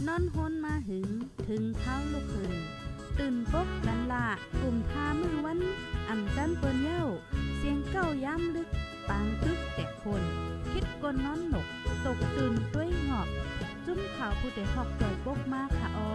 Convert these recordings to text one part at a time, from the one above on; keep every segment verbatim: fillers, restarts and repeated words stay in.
นอนฮนมาหึงถึงเท้าลูกขึ้นตื่นปกกันละกลุ่มทามือวันอ่ำจันเปิ้นเย้าเสียงเก้าย้ำลึกปางตึกแต่คนคิดกนนอนหนกตกตื่นด้วยหงอบจุ้มข่าวผู้ใดหอกใจปกมากค่ะออ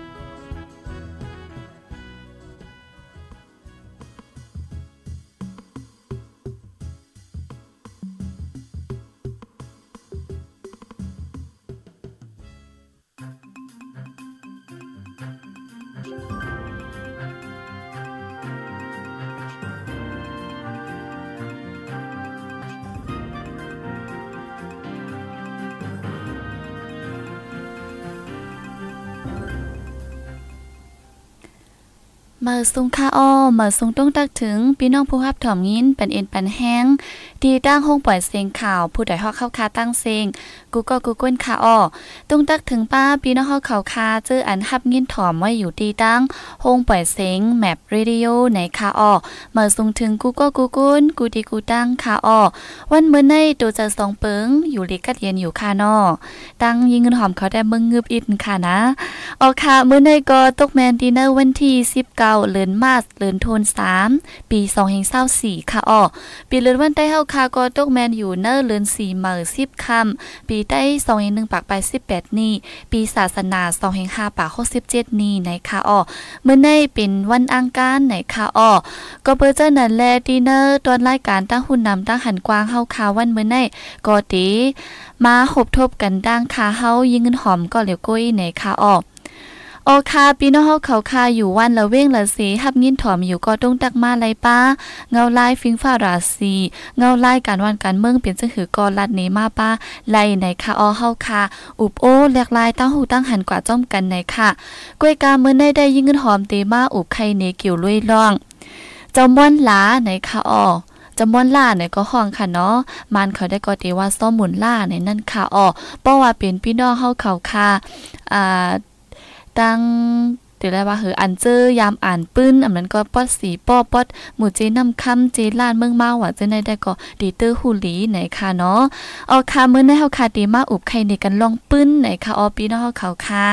มาซุงค่าอ้อมาซุงต้องตักถึงพี่น้องผู้รับถ่อมยินเป็นเอ็นปันแห้งที่ตั้งห้องปล่อยเสียงข่าวผู้ใดฮอกเข้าคาตั้งเสียงกูก็กูก้นค่าอ้อต้องตักถึงป้าพี่น้องฮอกเขาคาเจออันฮับยินถ่อมไว้อยู่ที่ตั้งห้องปล่อยเสียงแมปเรดิโอในค่าอ้อมาซุงถึงกูก็กูก้นกูดีกูตั้งค่าอ้อวันเมื่อในตัวจะสองเปิงอยู่เล็กกัดเย็นอยู่ค่านอตั้งยิงเงินหอมเขาได้เบิ่งงึบอิดค่ะนะออกค่ะเมื่อในก็ตกแมนดินเนอร์วันที่สิบเก้าเดือนมาร์ชเดือนธันวาคมปีสองพันยี่สิบสี่ค่ะอ้อปีเดือนวันใต้เฮาค่ะก็ตกแมนอยู่เนอร์เดือนสี่มื้อสิบค่ำปีใต้สองพันหนึ่งปากไปสิบแปดนี้ปีศาสนาสองพันห้าปากหกสิบเจ็ดนี้ในค่ะอ้อเมื่อในเป็นวันอังคารในค่ะอ้อก็เปิ้นเจ้านั่นแลดินเนอร์ตอนรายการตั้งหุ่นนำตั้งหันกว้างเฮาค่ะวันเมื่อในก็ติมาหบทบกันดังค่ะเฮายิงเงินหอมก็เหลียวก้อยในค่ะอ้อโอคาพี่น้องเฮาเขาคาอยู่วันละเว้งละสีฮับยินถอมอยู่ก็ต้องตักมาไลป้าเงาลายฟิงฟ้าราศีเงาลายการวันการเมืองเปลี่ยนจังหือกอลัดเนมาป้าไลในคาออเฮาคาอุบโอแหลกลายตั้งหูตั้งหันกว่าจ้อมกันในค่ะกล้วยกาเมื่อได้ได้ยิงเงินหอมเตมาอุบไข่เนเกี่ยวลุยล่องเจ้าม่วนหลาในคาออจำมวนล่าเนี่ยก็ห้องค่ะเนาะมันเขาได้ก็เตว่าซ้อมหมุนล่าในนั่นค่ะอ๋อเพราะว่าเป็นพี่น้องเฮาเขาค่ะอ่าตั้งเดี๋ยวได้ว่าเหออันเจอยามอ่านปื้นอันนั้นก็ปอดสีป้อปอดหมู่เจนำคำเจล้านเมืองมาว่าจะได้ได้ก็ดีเตอร์ฮูลีไหนค่ะเนาะเอาค่ะมื้อในเฮาค่ะดีมาอุบไข่ในกันลองปื้นไหนค่ะอ๋อพี่น้องเฮาเขาค่ะ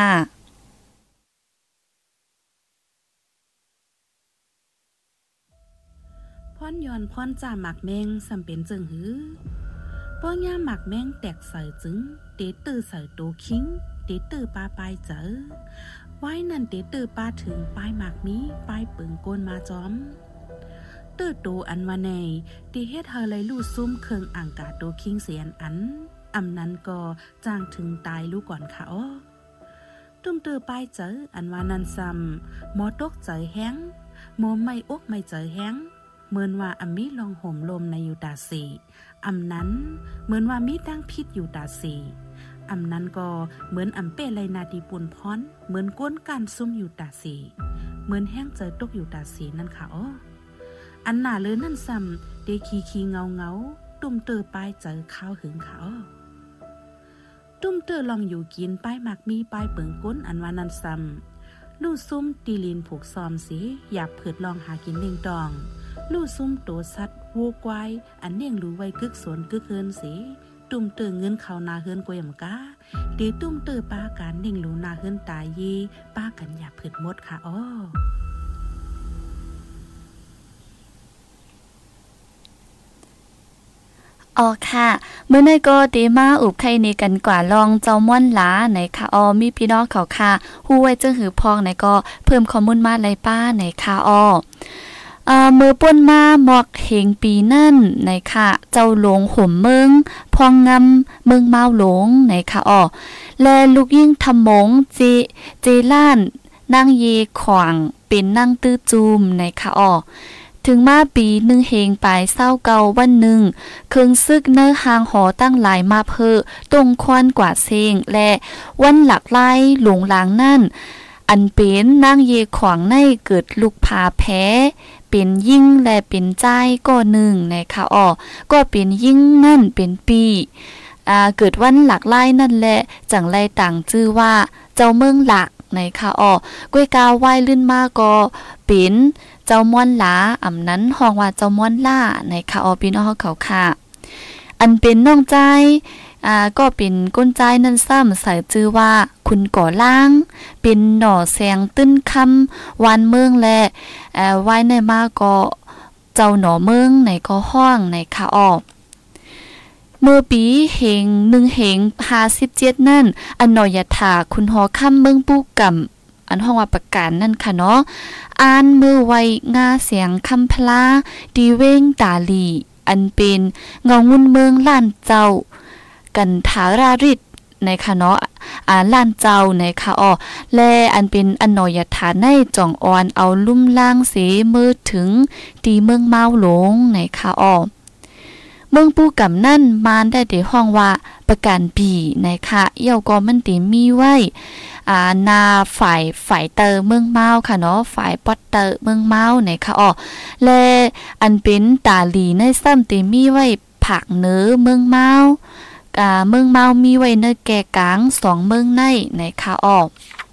พรย้อนพรจ่าหมักแมงสำเป็นจึงหือป้อย่าหมักแมงแตกใส่จึงเตตื้อใส่โตคิงเตตื้อปลาปลายเจอไว้นั่นเตตื้อปลาถึงปลายหมักมีปลายเปิงโกนมาจอมตื้อโตอันวาในตีเฮ็ดเฮาเลยลู่ซุ่มเคิงอ่างกาโตคิงเสียนอันอำนั้นก็จ้างถึงตายลูกก่อนค่ะอ้อตุ้มตื้อปลายเจออันวานันซ้ำหมอตกเจอแห้งหมอไม่อกไม่เจอแห้งเหมือนว่าอำมีลองห่มลมในอยู่ตาสีอำนั้นเหมือนว่ามีดังพิษอยู่ตาสีอำนั้นก็เหมือนอำเป้ไรนาดีปุนพรเหมือนก้นการซุ่มอยู่ตาสีเหมือนแห้งเจอตกอยู่ตาสีนั่นค่ะอ้ออันหนาเลยนั่นซ้ำเดคีคีเงาเงาตุ่มเตอปลายเจอข้าวหึงเขาตุ่มเตอลองอยู่กินป้ายหมักมีป้ายเปิงก้นอันว่านันซ้ำลู่ซุ่มตีลินผูกซอมสีอยากเผิดลองหากินเลี้ยงดองลู่ซุ่มโตสัตว์วัวควายอันเนียงรู้ไว้กึกสวนกึกเฮินสีตุ่มเตอเงินเขานาเฮินกวยมกาเดตุ่มเตอป้าการเนียงรู้นาเฮินตายยีป้ากันอยากเผิดมดค่ะอ้ออ๋อค่ะเมื่อในก็เดมาอุบไข่ในกันกว่าลองเจ้าม่อนหลาไหนค่ะอ๋อมีพี่น้องเขาค่ะฮู้ไว้จึงหือพองไหนก็เพิ่มข้อมูลมาไลป้าไหนค่ะอ๋ออ่ามือป่นมาหมอกเหงปีนั่นไหนค่ะเจ้าหลงห่มเมืองพองงำเมืองเมาหลงไหนค่ะอ๋อและลูกยิ่งทำมงเจเจล้านนางเยขวางเป็นนางตื้อจูมไหนค่ะอ๋อถึงมาปีหนึ่งเฮงปลายเศร้าเก่าวันหนึ่งเครื่องซึกเนื้อหางหอตั้งหลายมาเพอตรงควันกว่าเซงและวันหลักไล่หลงหลางนั่นอันเป็นนางเยขวางในเกิดลูกพาแพ้เป็นยิ่งและเป็นใจก็หนึ่งนะคะอ๋อก็เป็นยิ่งนั่นเป็นปีอ่าเกิดวันหลักไล่นั่นแหละจังไรต่างชื่อว่าเจ้าเมืองหลักนะคะอ๋อกล้วยกาไหว้ลื่นมาก็เป็นเจ้าม่อนหลาอำนั้นห้องว่าเจ้าม่อนล่าในค่ะออพี่น้องเขาค่ะอันเป็นน้องใจอ่าก็เป็นก้นใจนั่นซ้ำใส่ชื่อว่าคุณก่อล่างเป็นหน่อแสงตื้นคำวานเมืองและเอ่อไว้ในมาก็เจ้าหน่อเมืองในก็ห้องในค่ะออกเมื่อปีเหงหนึ่งเหงห้าสิบเจ็ดนั่นอันนอยถาคุณหอค่ำเมืองปูกำอันห้องว่าประกาศนั่นค่ะเนาะอ่านมือไวงาเสียงคำพลาดีเว้งตาลีอันเป็นเงางุนเมืองล้านเจ้ากันถาราริดในค่ะเนาะอ่าล้านเจ้าในค่ะอ้อและอันเป็นอันนอยถาในจ่องอ่อนเอาลุ่มล่างเสมือถึงตีเมืองเมาหลงในค่ะอ้อเมืองปูกำนั่นมานได้ได้ห้องว่าประการปีในค่ะเอี่ยวก็มันติมีไว้อ่านาฝ่ายฝ่ายเตอเมืองเมาค่ะเนาะฝ่ายปอตเตอเมืองเมาในค่ะอ้อและอันเป็นตาลีในซ้ำติมีไว้ผักเนื้อเมืองเมาอ่าเมืองเมามีไว้ในแก่กลางสองเมืองในในค่ะอ้อ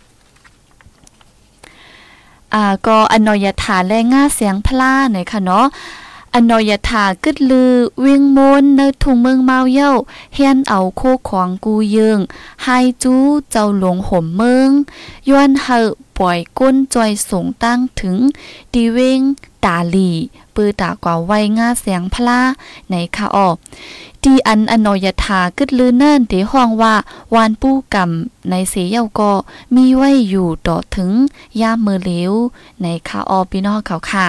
อ่าก็อนอยถาและง่าเสียงพลาในค่ะเนาะอนอยถากึดลือเวียงมนในทุ่งเมืองเมาเย้าเฮียนเอาโคของกูเยิงไฮจูเจ้าหลงห่มเมืองย้อนเฮอปล่อยก้นจอยสูงตั้งถึงดีเวงตาลีปือตากว่าไว้ง่าเสียงพลาในค่ะออกที่อันอนอยถากึดลือนั่นเดห้องว่าวานปู้กำในเสียเย้าก็มีไว้อยู่ต่อถึงย่ามมือเหลวในค่ะออพี่น้องเขาค่ะ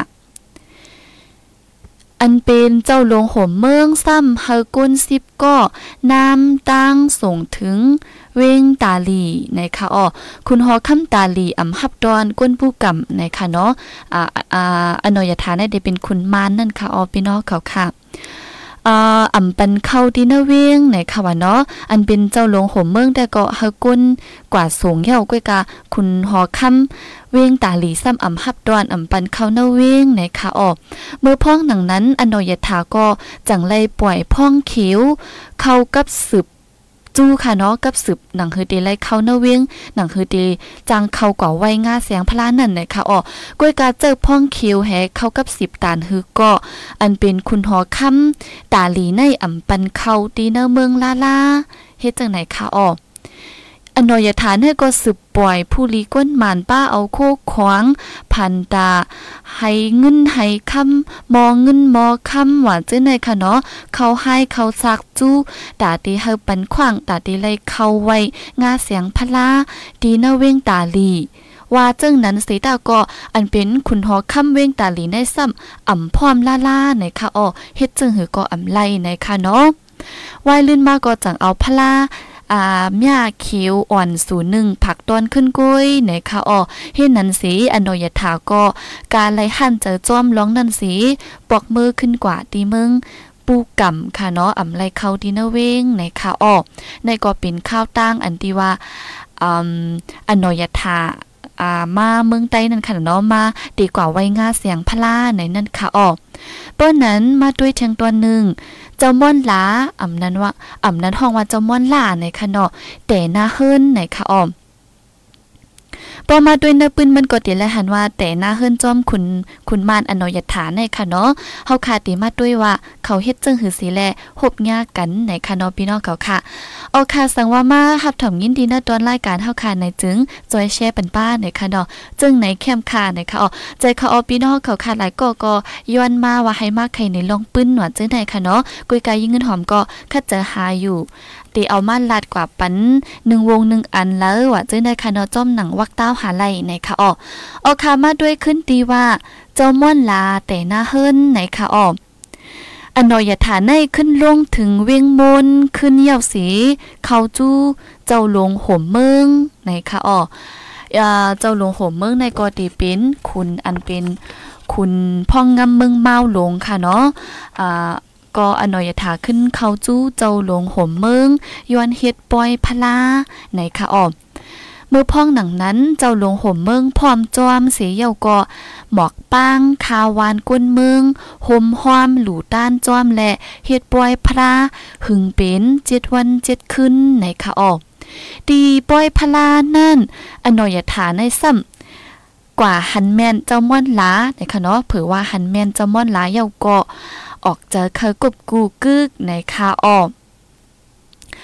อันเป็นเจ้าหลวงห่มเมืองซ้ำเฮาก้นสิบก็น้ำตั้งส่งถึงเวงตาลีในค่ะอ้อคุณฮอคำตาลีอำหับดอนก้นผู้กำในค่ะเนาะอ่าอ่าอนอยฐานได้เป็นคุณมานนั่นค่ะอ้อพี่น้องเขาค่ะอ่าอำปันเข้าดินเวงในค่ะว่าเนาะอันเป็นเจ้าหลวงห่มเมืองแต่ก็เฮาก้นกว่าสูงเหี่ยวก้อยกะคุณฮอคำเวงตาหลีซ้ำอำหับดอนอำปันเข้าเนเวงในค่ะออกเมื่อพ้องหนังนั้นอนอยถาก็จังไล่ปล่อยพ้องเขียวเข้ากับสืบจู้ค่ะเนาะกับสืบหนังเฮอเดไล่เข้าเนเวงหนังเฮอเดจังเข้ากว่าไว้ง่าเสียงพลานั่นในค่ะออกก้อยกาเจอพ้องเขียวแฮเข้ากับสิบตานฮือก็อันเป็นคุณหอคำตาหลีในอำปันเข้าตีเนเมืองลาลาเฮ็ดจังไหนค่ะออกอนอยฐานให้ก็สืบปล่อยผู้ลีก้นหมานป้าเอาโคขวางพันตาให้เงินให้คำมอเงินมอคำหวานจื้อในค่ะเนาะเขาให้เขาซักจู้ตาตีเฮาปันขวางตาตีไลเข้าไว้งาเสียงพลาดีนาเว้งตาลีว่าจึงนั้นสีตาก็อันเป็นคุณหอคำเว้งตาลีในซ้ำอ่ำพร้อมล่าล่าในค่ะอ้อเฮ็ดจึงหือก็อ่ำไล่ในค่ะเนาะวายลื่นมาก็จังเอาพลาอ่าหญ้าเขียวอ่อนศูนย์หนึ่งผักต้นขึ้นกุ้ยในค่ะอ้อเฮ็ดนั้นสีอนอยถาก็การไล่หั่นเจอจ้อมร้องนั้นสีปอกมือขึ้นกว่าตีมึงปูกำค่ะเนาะอำไล่เข้าดีนะเวงในค่ะอ้อในก็เป็นข้าวตั้งอันที่ว่าอืมอนอยถาอ่ามาเมืองใต้นั่นค่ะเนาะมาดีกว่าไว้ง่าเสียงพลาในนั่นค่ะอ้อเปิ้นนั้นมาด้วยเชียงตัวหนึ่งเจ้าม่อนหลาอำนั้นว่าอำนั้นห้องว่าเจ้าม่อนหลาในค่ะเนาะแต่หน้าเฮิรนในค่ะอ้อมพอมาด้วยเนื้อปืนมันก็ติและหันว่าแต่หน้าเฮิรนจอมคุณคุณมานอนอยฐานในค่ะเนาะเฮาคาติมาด้วยว่าเขาเฮ็ดจังหือสิแลหบยากันในค่ะเนาะพี่น้องเขาค่ะเอาค่ะสังว่ามาฮับถมยินดีนะตอนรายการเฮาค่ะในจึงจอยแชร์ปันป้าในค่ะเนาะจึงในแคมค่ะในค่ะอ๋อใจเขาเอาพี่น้องเขาค่ะหลายก็ก็ย้อนมาว่าให้มาใครในลองปืนหนวดจังได๋ค่ะเนาะกุยกายยิ่งเงินหอมก็คัดเจอหาอยู่ตีเอามาลาดกว่าปันหนึ่งวงหนึ่งอันแล้วว่าเจ้าในคาเนาะจ้อมหนังวักเต้าหาไหลในค่ะออกออกค่ะมาด้วยขึ้นตีว่าเจ้าม่อนลาแต่หน้าเฮิรนในค่ะออกอนอยฐานในขึ้นลงถึงเวียงมนขึ้นเยี่ยวสีเขาจู้เจ้าหลวงห่มเมืองในค่ะออกเจ้าหลวงห่มเมืองในกอตีเป็นคุณอันเป็นคุณพ่องงำเมืองเมาหลงค่ะเนาะอ่าก็อนอยถาขึ้นเขาจู้เจ้าหลวงห่มเมืองย้อนเฮ็ดปอยพลาในค่ะออมเมื่อพ้องหนังนั้นเจ้าหลวงห่มเมืองพร้อมจอมเสียเยาก็หมอกป้างคาวานก้นเมืองห่มห้อมหลู่ต้านจอมและเฮ็ดปอยพลาหึงเป็นเจ็ดวันเจ็ดคืนในค่ะออมตีปอยพลานั่นอนอยถาในซ้ำกว่าหันแม่นเจ้าม่อนหลาในค่ะเนาะเผื่อว่าหันแม่นเจ้าม่อนหลาเยาก็ออกเจอเคยกบกูกึกในคาออก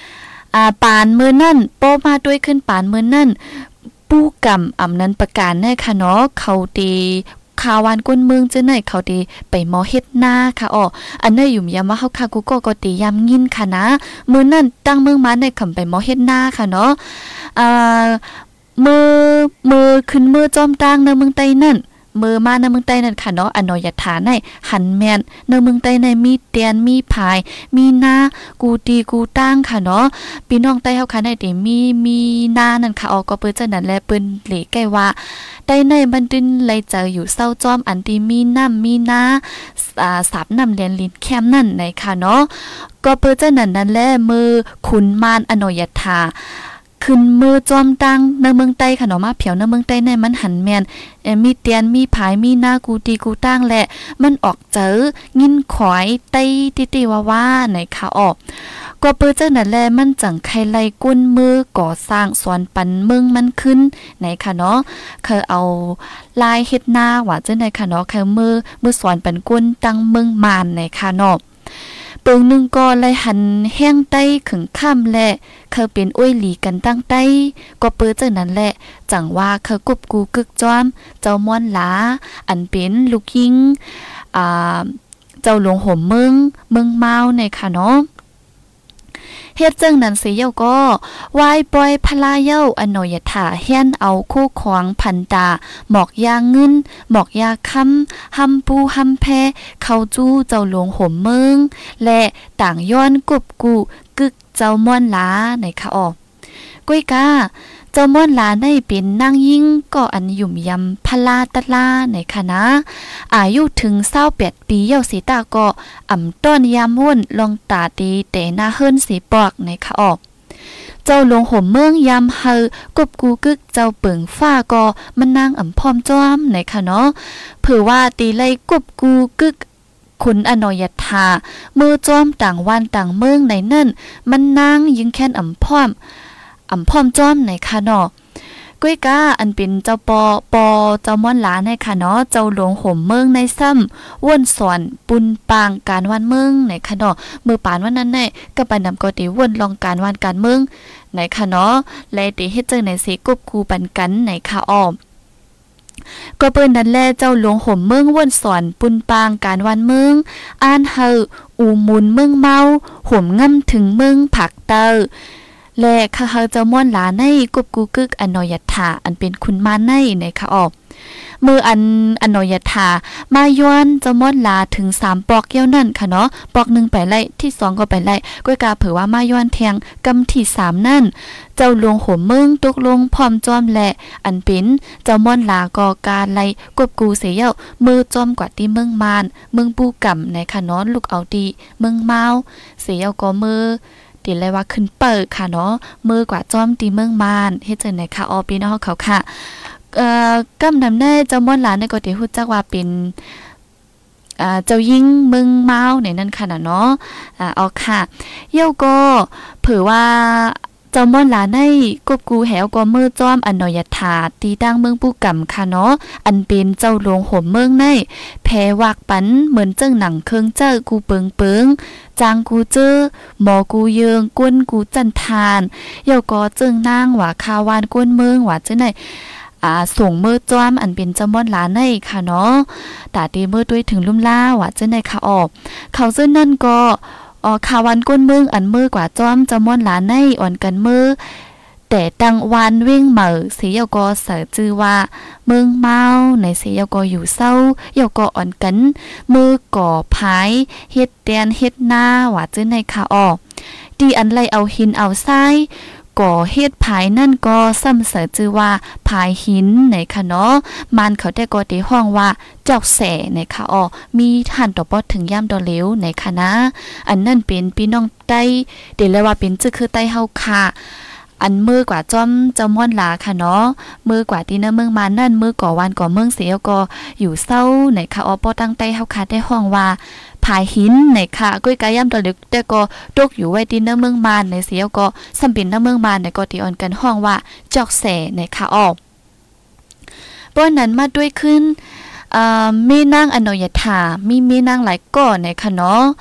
อ่าปานมือนั่นโป้มาด้วยขึ้นปานมือนั่นปู้กำอำนั้นประกาศแน่ค่ะเนาะเขาตีคาวานก้นเมืองเจ้าไหนเขาดีไปหมอเฮ็ดหน้าค่ะอ๋ออันนี้อยู่ยามว่าเฮาค่ะกูก็ก็ตียามยินค่ะนะมื้อนั้นตั้งเมืองมาในคำไปหมอเฮ็ดหน้าค่ะเนาะอ่ามือมือขึ้นมือจอมตั้งในเมืองใต้นั่นมือมาในเมืองใต้นั่นค่ะเนาะอนอยฐานในหันแม่นในเมืองใต้ในมีเตียนมีผายมีนากูตีกูตั้งค่ะเนาะพี่น้องใต้เฮาค่ะในติมีมีนานั่นค่ะออกก็เปิ้นจังนั้นแลเปิ้นเหลใกล้ว่าใต้ในบันดินเลยเจออยู่เศร้าจอมอันที่มีน้ำมีนาอ่าสาบน้ำเลียนลิ้นแคมนั่นในค่ะเนาะก็เปิ้นจังนั้นนั่นแลมือขุนมารอนอยฐาขึ้นมือจอมตังในเมืองใต้ค่ะเนาะมาเผียวในเมืองใต้ในมันหันแมนมีเตียนมีผายมีหน้ากูตีกูตั้งแหละมันออกเจองินขอยไต้ติติว่าว่าไหนค่ะออกก็เปิ้นจังนั้นแลมันจังไคไล่ก้นมือก่อสร้างสวนปันเมืองมันขึ้นไหนค่ะเนาะเคยเอาลายเฮ็ดหน้าว่าจังได๋ค่ะเนาะคือมือมือสวนปันก้นตั้งเมืองมานไหนค่ะเนาะเปิงนึงก็เลยหันแห้งใต้ขึงค่ำแหละเคยเป็นอ้วยหลีกันตั้งใต้ก็เปิ้นจังนั้นแหละจังว่าเคยกบกูกึกจ้อมเจ้าม่วนหลาอันเป็นลูกยิงอ่าเจ้าหลวงห่มเมืองเมืองเมาในค่ะเนาะเฮ็ดจังนั้นสิเย้าก็วายปล่อยพลาเย้าอนอยถาเฮียนเอาคู่ขวางพันตาหมอกยาเงินหมอกยาค้ำหำปูหำแพเข้าจู้เจ้าหลวงห่มเมืองและต่างย้อนกบกูกึกเจ้าม่วนหลาในค่ะออกก้อยกาเจ้าม่วนหลาได้เป็นนางยิ่งก็อันยุ่มยำพลาตะลาในคณะอายุถึงเศร้าแปดปีเย้าสีตาก็อ่ำต้อนยามม่วนลองตาตีแต่หน้าเฮิรนสีปอกในค่ะออกเจ้าหลวงห่มเมืองยามเฮอกบกูกึกเจ้าเปิงฟ้าก็มันนางอ่ำพร้อมจ้อมในค่ะเนาะเผื่อว่าตีไล่กบกูกึกคุณอนอยถามือจ้อมต่างวันต่างเมืองในนั่นมันนางยิงแค้นอ่ำพร้อมอ่ำพร้อมจ้อมในค่ะเนาะก้อยกาอันเป็นเจ้าปอปอเจ้าม่อนหลาในค่ะเนาะเจ้าหลวงห่มเมืองในซ้ำว่นสอนปุนปางการวันเมืองในค่ะเนาะมือปานวันนั้นแน่ก็ไปนำกอติว่นลองการวันการเมืองในค่ะเนาะและติเฮ็ดจังในสิกบคูปันกันในค่ะอ้อมก็เปิ้นนั่นแลเจ้าหลวงห่มเมืองว่นสอนปุนปางการวันเมืองอ่านเฮาอูมุนเมืองเมาห่มง่ำถึงเมืองผักเตอและข้าเฮาเจ้าม่วนหลาในกบกูกึกอนอยถาอันเป็นคุณมาในในค่ะออกมืออันอนอยถามาย้อนเจ้าม่วนหลาถึงสามปอกเกี่ยวนั่นค่ะเนาะปอกหนึ่งไปไล่ที่สองก็ไปไล่ก้อยกาเผยว่ามาย้อนแทงกำที่สามนั่นเจ้าหลวงห่มเมืองตกลงพร้อมจอมและอันเป็นเจ้าม่วนหลาก็การไล่กบกูเสียเย้ามือจอมกว่าที่เมืองมานเมืองปูกำในค่ะเนาะลูกเอาดีเมืองเมาเสียเย้าก็มือตีเลยว่าขึ้นเปิดค่ะเนาะมือกว่าจ้อมตีเมืองมานเฮ็ดจังได๋ค่ะออปีน้องเขาค่ะเอ่อกำนำได้เจ้าม่วนหลานในก็ติฮู้จักว่าเป็นอ่าเจ้าหญิงเมืองเมาในนั้นค่ะเนาะอ่าเอาค่ะเย้าก็เผยว่าเจ้าม่อนหลาในกบกูแหวก็มือจ้อมอนอยถาตีตั้งเมืองปูกำค่ะเนาะอันเป็นเจ้าหลวงห่มเมืองในแพวากปันเหมือนเจิ้งหนังเคิงเจ้อกูเปิงเปิงจางกูเจอหมอกูเยิงก้นกูจันทานเย้าก็เจิ้งนางว่าคาวานก้นเมืองว่าจังได๋อ่าส่งมือจ้อมอันเป็นเจ้าม่อนหลาในค่ะเนาะตาตีมือด้วยถึงลุ่มล่าว่าจังได๋ค่ะออกเขาซึ่งนั่นก็อ๋อข่าววันก้นเมืองอันมือกว่าจ้อมจะม่วนหลานในอ่อนกันมือแต่ตังวันวิ่งเหม่อเสียก็เสือจือว่าเมืองเมาในเสียก็อยู่เศร้าเยก็อ่อนกันมือก่อพายเฮ็ดแดนเฮ็ดหน้าว่าจื้อในค่ะออกดีอันไลเอาหินเอาทรายก่อเฮ็ดภายนั่นก็ซ้ำเสือจือว่าภายหินในค่ะเนาะมันเขาได้ก็ตีห้องว่าจอกแสในค่ะออมีหันต่อปอถึงย่ำดอเหลวในคณะอันนั่นเป็นพี่น้องใต้เดี๋ยวเลยว่าเป็นจื้อคือใต้เฮาค่ะอันมือกว่าจ้อมเจ้าม่วนหลาค่ะเนาะมือกว่าที่เนื้อเมืองมานั่นมือก่อวันก่อเมืองเสียก็อยู่เศร้าในค่ะออปอตั้งใต้เฮาค่ะได้ห้องว่าผายหินในค่ะก้อยกาย่ำตะลึกแต่ก็ตกอยู่ไว้ที่เนื้อเมืองมานในเสียก็สำเป็นเนื้อเมืองมานในก็ที่อ่อนกันห้องว่าจอกแสในค่ะออกป้อนนั้นมาด้วยขึ้นอ่ามีนางอนอยถามีมีนางหลายก่อในค่ะเนาะ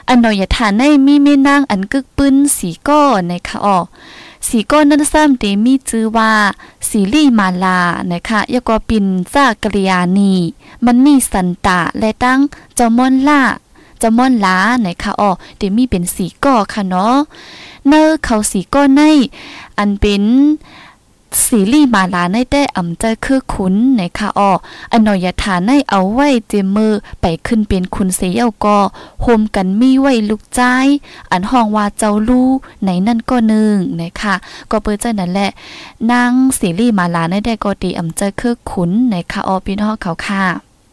อันนอยฐานในมีแม่นางอันกึกปืนสีก้อนะคะอ๋อสีก้อนนั้นซ้ำเดมีชื่อว่าสีลี่มาลานะคะยก็ปินซากริยานีมันนี่สันตาและตั้งเจ้ามอนล่าเจ้ามอนลานะคะอ๋อเดมีเป็นสีก้อค่ะเนาะเนอเขาสีก้อในอันเป็นสีลี่มาลาในแต่อ่ำใจคือขุนนะคะอ๋ออันนอยฐานในเอาไว้เจมือไปขึ้นเป็นคุณเสียวก็โฮมกันมีไว้ลูกใจอันห้องว่าเจ้าลู่ไหนนั่นก็หนึ่งนะคะก็เปิดใจนั่นแหละนางสีลี่มาลาในแต่ก็ตีอ่ำใจคือขุนนะคะอ๋อพี่น้องเขาค่ะ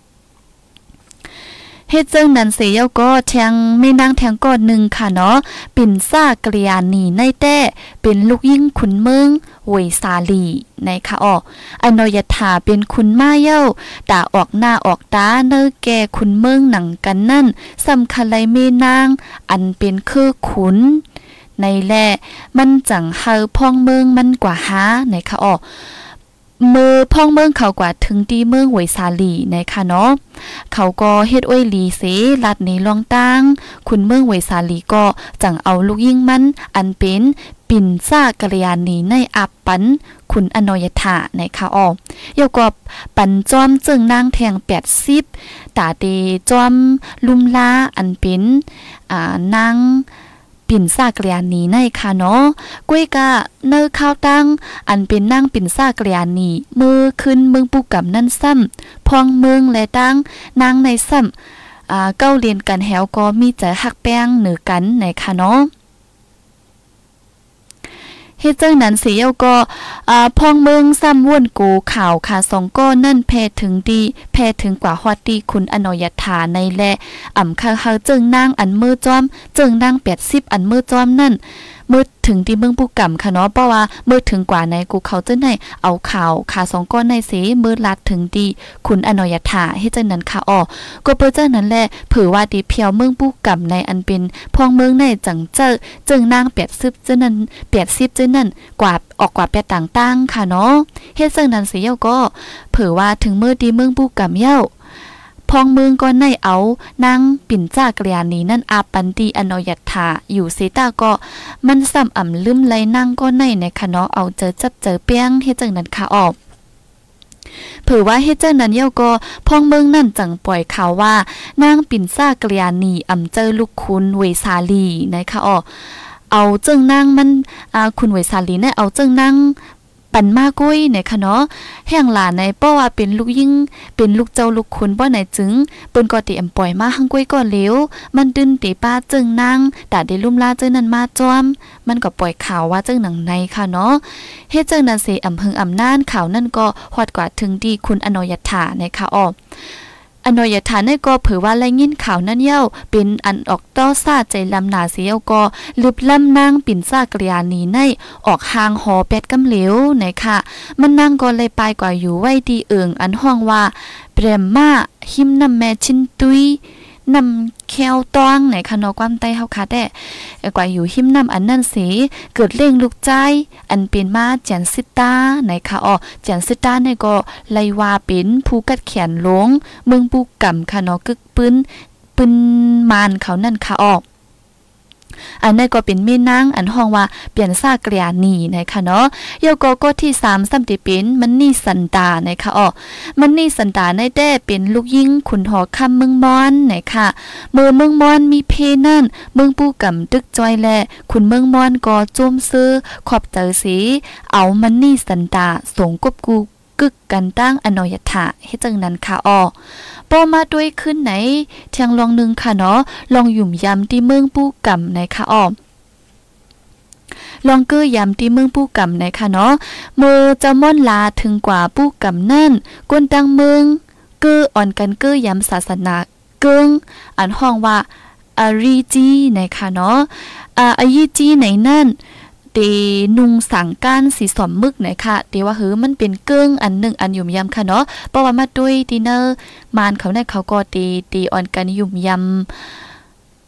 เฮ็ดจังนั้นเสียก็แทงแม่นางแทงก็หนึ่งค่ะเนาะปิ่นซ่ากริยานีในแต่เป็นลูกยิ่งขุนเมืองเวยซาลีในค่ะอ้ออนอยถาเป็นคุณมาเย้าตาออกหน้าออกตาเนอแก่ขุนเมืองหนังกันนั่นสำคัญไลแม่นางอันเป็นคือขุนในแลมันจังเฮาพ่องเมืองมันกว่าหาในค่ะอ้อมือพ่องเมืองเขากว่าถึงตีเมืองเวยซาลีนะคะเนาะเขาก็เฮ็ดอ้วยลีเสลัดในลองตั้งคุณเมืองเวยซาลีก็จังเอาลูกยิ่งมันอันเป็นปิ่นซ่ากริยานีในอับปันคุณอนอยถานะคะอ๋อยกอบปันจอมจึงนางแทงแปดสิบตาเตจอมลุมลาอันเป็นอ่านางปิ่นซากริยานีในค่ะเนาะก้วยกะเนอข้าวตั้งอันเป็นนางปิ่นซากริยานีมือขึ้นเมืองปูกับนั่นซ้ำพองเมืองและตั้งนางในซ้ำอ่าเก้าเรียนกันแหวก็มีใจหักแป้งเหนือกันในค่ะเนาะเฮ็ดจังนั้นสิเยาก็อ่าพองเมืองซ้ำว่นกูข่าวค่ะสองก้อนนั่นแพถึงดีแพถึงกว่าฮอดดีคุณอนอยถาในแลอ่ำค่ะเฮาจึงนางอันมือจอมจึงนางแปดสิบอันมือจอมนั่นมือถึงที่เมืองปูกำค่ะเนาะเพราะว่ามือถึงกว่าในกูเขาจึงได้เอาข่าวค่ะสองก้อนในสิมือลัดถึงดีคุณอนอยถาเฮ็ดจังนั้นค่ะอ้อก็เปิ้นจังนั้นแหละเผื่อว่าดีเพียวเมืองปูกำในอันเป็นพองเมืองในจังเจอจึงนางแปดสิบจังนั้นแปดสิบจังนั้นกว่าออกกว่าแปดต่างๆค่ะเนาะเฮ็ดจังนั้นสิเย้าก็เผื่อว่าถึงมื้อดีเมืองปูกำเย้าพองเมืองก็ในเอานางปิ่นจากริยานีนั่นอาปันตีอนอยถาอยู่เสตาก็มันซ้ำอ่ำลืมไหลนางก็ในในค่ะเนาะเอาเจอจับเจอเปียงเฮ็ดจังนั้นค่ะออกเผื่อว่าเฮ็ดจังนั้นเย้าก็พองเมืองนั่นจังปล่อยข่าวว่านางปิ่นจากริยานีอ่ำเจอลูกคุณเวซาลีนะคะออกเอาเจิ้งนางมันอ่าคุณเวซาลีเนี่ยเอาเจิ้งนางปันมากุ้ยเนี่ยค่ะเนาะแห่งหลานในป้อว่าเป็นลูกยิ่งเป็นลูกเจ้าลูกคุณป้อไหนจึงเปิ้นก็ติอำปล่อยมาหังกุ้ยก่อนเหลวมันดึนติป้าจึงนางตาได้ลุ่มลาเจ้านั้นมาจ้อมมันก็ปล่อยข่าวว่าเจ้าหนังในค่ะเนาะเฮ็ดจังนั้นสิอำเพิงอำนานข่าวนั่นก็ฮอดกว่าถึงดีคุณอนอยถาในค่ะอ้ออนอยฐานในก็เผยว่าแลยินข่าวนั้นเย้าเป็นอันออกต้อซาใจลำหนาเสียวก็ลึบลำนางปิ่นซากริยานีในออกห่างหอแปดกำเหลวนะคะมันนางก็เลยไปกว่าอยู่ไว้ดีเอิงอันห้องว่าเปรมมาหิมนำแม่ชินตุยนำแควตองไหนคะเนาะความใต้เฮาค่ะแต่กว่าอยู่หิมนำอันนั้นสิเกิดเล่งลูกใจอันเป็นมาแจนซิตาไหนคะอ๋อแจนซิตาเนี่ยก็ไลว่าเป็นผู้กัดแขนหลงเมืองปูกำค่ะเนาะกึกปืนปืนมานเขานั่นค่ะออกอันนั้นก็เป็นแม่นางอันห้องว่าเปลี่ยนซากริยานีนะคะเนาะเยาก็ก็ที่สามซ้ำติเป็นมันนี่สันตานะคะอ๋อมันนี่สันตาในแต่เป็นลูกยิ่งขุนหอคำเมืองมอนนะคะเมื่อเมืองมอนมีเพนั่นเมืองปูกำตึกจอยแลขุนเมืองมอนก็โจมซื้อขอบเจอสีเอามันนี่สันตาส่งกบกูกึกกันตั้งอนอยถาให้จังนั้นค่ะอ๋อปอมาด้วยขึ้นไหนเทียงลองนึงค่ะเนาะลองหยุ่มยำที่เมืองปูกำในค่ะอ๋อลองเกื้อยำที่เมืองปูกำในค่ะเนาะมือจะม่อนลาถึงกว่าปูกำนั่นกวนตังเมืองเกื้ออ่อนกันเกื้อยำศาสนาเกิงอันห้องว่าอารีจีในค่ะเนาะอ่าอายีจีไหนนั่นเตนุงสังก้านสีสอมมึกไหนค่ะเตว่าเฮ้มันเป็นเกิ้งอันหนึ่งอันยุ่มยำค่ะเนาะเพราะว่ามาด้วยดีเนอร์มานเขาเนี่ยเขาก็ตีตีอ่อนกันยุ่มย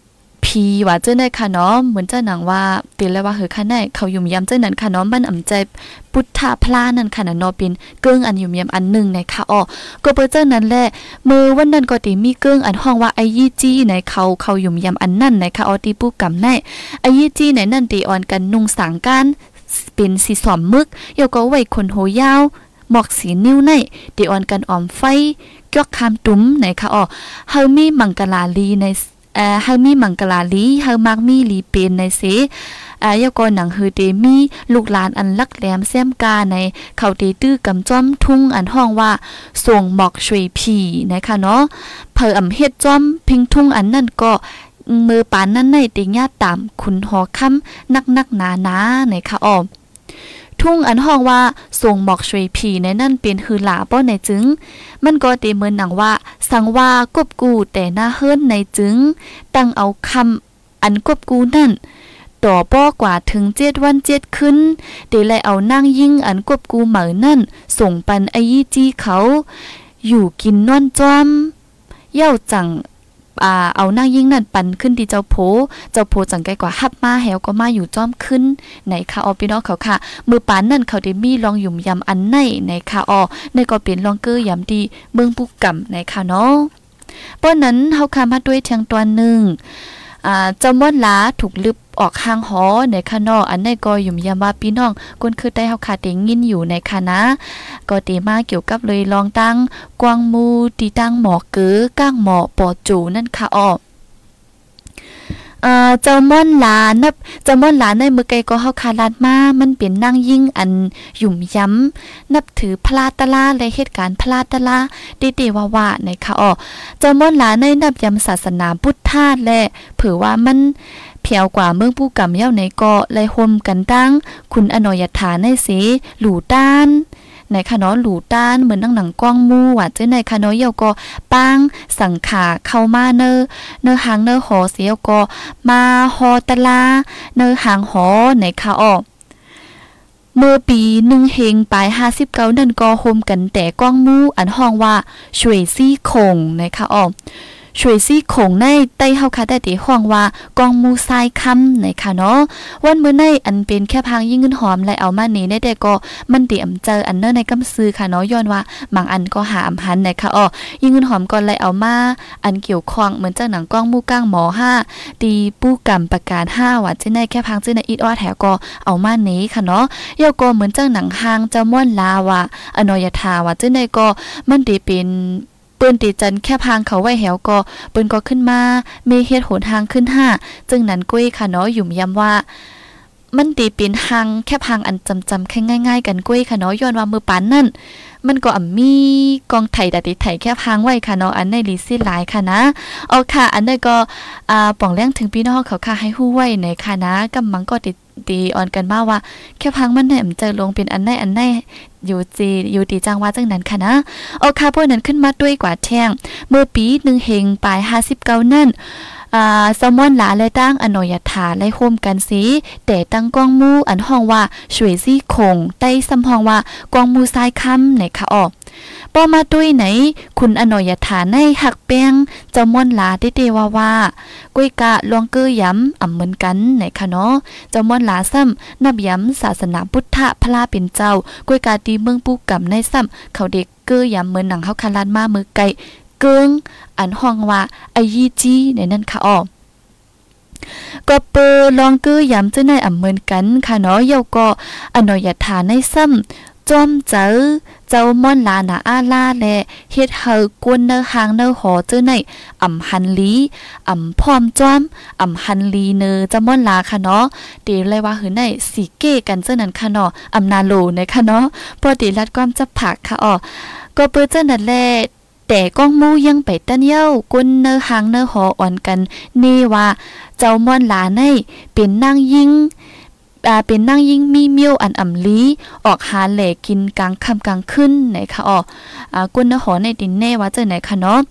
พีว่าเจ้าในค่ะเนาะเหมือนเจ้าหนังว่าตีเลยว่าเฮอค่ะในเขายุ่มยำเจ้านั้นค่ะเนาะมันอำใจพุทธพลานั่นค่ะเนาะเป็นเกิ้งอันยุ่มยำอันหนึ่งในค่ะอ๋อก็เปิ้นเจ้านั้นแหละมือวันนั้นก็ตีมีเกิ้งอันห้องว่าไอยี่จี้ในเขาเขายุ่มยำอันนั่นในค่ะอ๋อตีปูกำในไอยี่จี้ในนั่นตีอ่อนกันนุ่งสังกันเป็นสีสอมมึกยก็ไว้คนโหยาวหมอกสีนิ้วในตีอ่อนกันออมไฟกยกคามตุ้มในค่ะอ๋อเฮามีมังกลาลีในเอ่อเฮามีมังกลาลีเฮามักมีลีเป็นในเสอ่ายก็หนังฮือเตมีลูกหลานอันลักแหลมแซมกาในเขาเตตื้อกำจ้อมทุ่งอันห้องว่าส่งหมอกช่วยผีนะคะเนาะเผออำเฮ็ดจ้อมพิงทุ่งอันนั่นก็มือปานนั้นในติญาตามขุนหอค่ำนักๆหนาๆในค่ะอ้อทุ่งอันห้องว่าส่งหมอกช่วยผีในนั่นเป็นฮือหลาป้อในจึงมันก็เตเหมือนหนังว่าสังว่ากบกูแต่หน้าเฮิรนในจึงตั้งเอาคำอันกบกูนั่นต่อป้อกว่าถึงเจ็ดวันเจ็ดขึ้นเตเลยเอานั่งยิ่งอันกบกูเหมือนั่นส่งปันไอยี่จี้เขาอยู่กินนอนจอมเย่าจังอ่าเอานั่งยิ่งนั่นปันขึ้นที่เจ้าโผเจ้าโผจังไกลกว่าฮับมาแหวก็มาอยู่จ้อมขึ้นในคาออพี่น้องเขาค่ะมือปานนั่นเขาได้มีลองหยุ่มยำอันในในคาออในก็เป็นลองเกอร์ยำดีเมืองปุกกำในคาเนาะเพราะนั้นเฮาคามาด้วยเทียงตัวหนึ่งอ่าจำม่วนลาถูกลึบออกห่างหอในคานออันในก็ยุ่มยำว่าพี่น้องกุนคือได้เฮาขาเตงยินอยู่ในคณะก็เตมาเกี่ยวกับเลยลองตั้งกวางมูตีตั้งหมอเก๋อก้างหมอปอจูนั่นค่ะอ้อเอ่อเจ้าม่อนหลานับเจ้าม่อนหลาในมือไกก็เฮาคาลาดมามันเป็นนางยิ่งอันหยุ่มย้ำนับถือพลาตะลาและเหตุการณ์พลาตะลาติติว่าว่าในค่ะอ้อเจ้าม่อนหลาในนับย้ำศาสนาพุทธาและเผื่อว่ามันเพียวกว่าเมืองผู้กำเย้าในเกาะไล่ห่มกันตั้งคุณอนอยฐานในเสหลู่ต้านในคณะหลู่ต้านเหมือนนังหนังกว้างมู่ว่าเจ้าในคณะเย้าก็ปังสังขาเข้ามาเนอเนอหางเนอหอเสียวก็มาหอตะลาเนอหางหอในคาออกเมื่อปีหนึ่งเฮงปลายห้าสิบเก้านั่นก็โฮมกันแต่กว้างมู่อันห้องว่าช่วยซี่คงในคาออกช่วยซี่คงในใต้เฮาคาได้ติห้องว่ากองมูทรายคำในค่ะเนาะวันมื้อในอันเป็นแค่พางยิ่งเงินหอมและเอามานี่ได้แต่ก็มันติอำเจออันเนอในกำซื้อค่ะเนาะย้อนว่าบางอันก็หาอำหันในค่ะอ้อยิ่งเงินหอมก่อนเลยเอามาอันเกี่ยวข้องเหมือนจังหนังกองมูก้างหมอห้าตีปู้กรรมประกาศห้าว่าจะในแค่พางจะในอีดออดแถวก็เอามานี้ค่ะเนาะเยาก็เหมือนจังหนังหางเจ้าม่วนลาว่าอนอยทาว่าจะในก็มันติเป็นเปิ้นตีจันแค่พางเขาไว้แหวก็เปิ้นก็ขึ้นมามีเฮ็ดโหนทางขึ้นห้าจึงนั้นกุ้ยค่ะเนาะหยุ่มย้ำว่ามันตีเป็นหางแค่พางอันจำจำแค่ง่ายๆกันกุ้ยค่ะเนาะย้อนว่ามือปานนั่นมันก็อ่ำมีกองไถดาติไถแค่พางไว้ค่ะเนาะอันในลิซี่หลายค่ะนะเอาค่ะอันนั้นก็อ่าป่องแรงถึงพี่น้องเขาค่ะให้ฮู้ไว้ในค่ะนะกำมังก็ติดตีออนกันมาว่าแค่พังมันแหนมจะลงเป็นอันไหนอันไหนอยู่จีอยู่ตีจังว่าจังนั้นค่ะนะเอาค่ะพวกนั้นขึ้นมาด้วยกว่าแท่งเมื่อปีหนึ่งเฮงปลายห้าสิบเก้านั่นอ่าซมอนหลาและตั้งอนอยฐาและโฮมกันสีแต่ตั้งกองมูอันห้องว่าช่วยซี่คงใต้ซ้ำห้องว่ากองมูทรายคำในค่ะออกป้อมาด้วยไหนคุณอนอยฐานในหักแป้งเจ้ามอนหลาได้เตว่าว่ากุ้ยกะลองเกอย้ำอ่ำเหมือนกันในค่ะเนาะเจ้ามอนหลาซ้ำนับย้ำศาสนาพุทธพระเป็นเจ้ากุ้ยกาตีเมืองปูกำในซ้ำเขาเด็กเกอย้ำเหมือนหนังเฮาคาลานมามือไก่เกิงอันห้องว่าไอยีจีในนั้นค่ะออกก็เปอลองเกอย้ำเจ้าในอ่ำเหมือนกันค่ะเนาะเยาก็อนอยฐานในซ้ำจอมเจอเจ้ามอนลานาอาลาและเฮ็ดเฮากวนเนอหางเนอหอเจ้าในอ่ำหันลีอ่ำพร้อมจ้อมอ่ำหันลีเนอเจ้ามอนลาค่ะเนาะเตเลยว่าหือในสีเก้กันเจ้านั้นค่ะเนาะอำนาโลในค่ะเนาะพอติรัดความจะผักค่ะอ๋อก็เปิ้นเจ้านั่นแลแต่ก้องมูยังไปตั้นเย้ากวนเนอหางเนอหออ่อนกันนี่ว่าเจ้ามอนลาในเป็นนางยิงอ่าเป็นนั่งยิ่งมีเมียวอันอ่ำลีออกหาแหลกกินกลางค่ำกลางคืนไหนคะอ๋ออ่ากวนหอในดินแน่ว่าเจอไหนคะเนาะ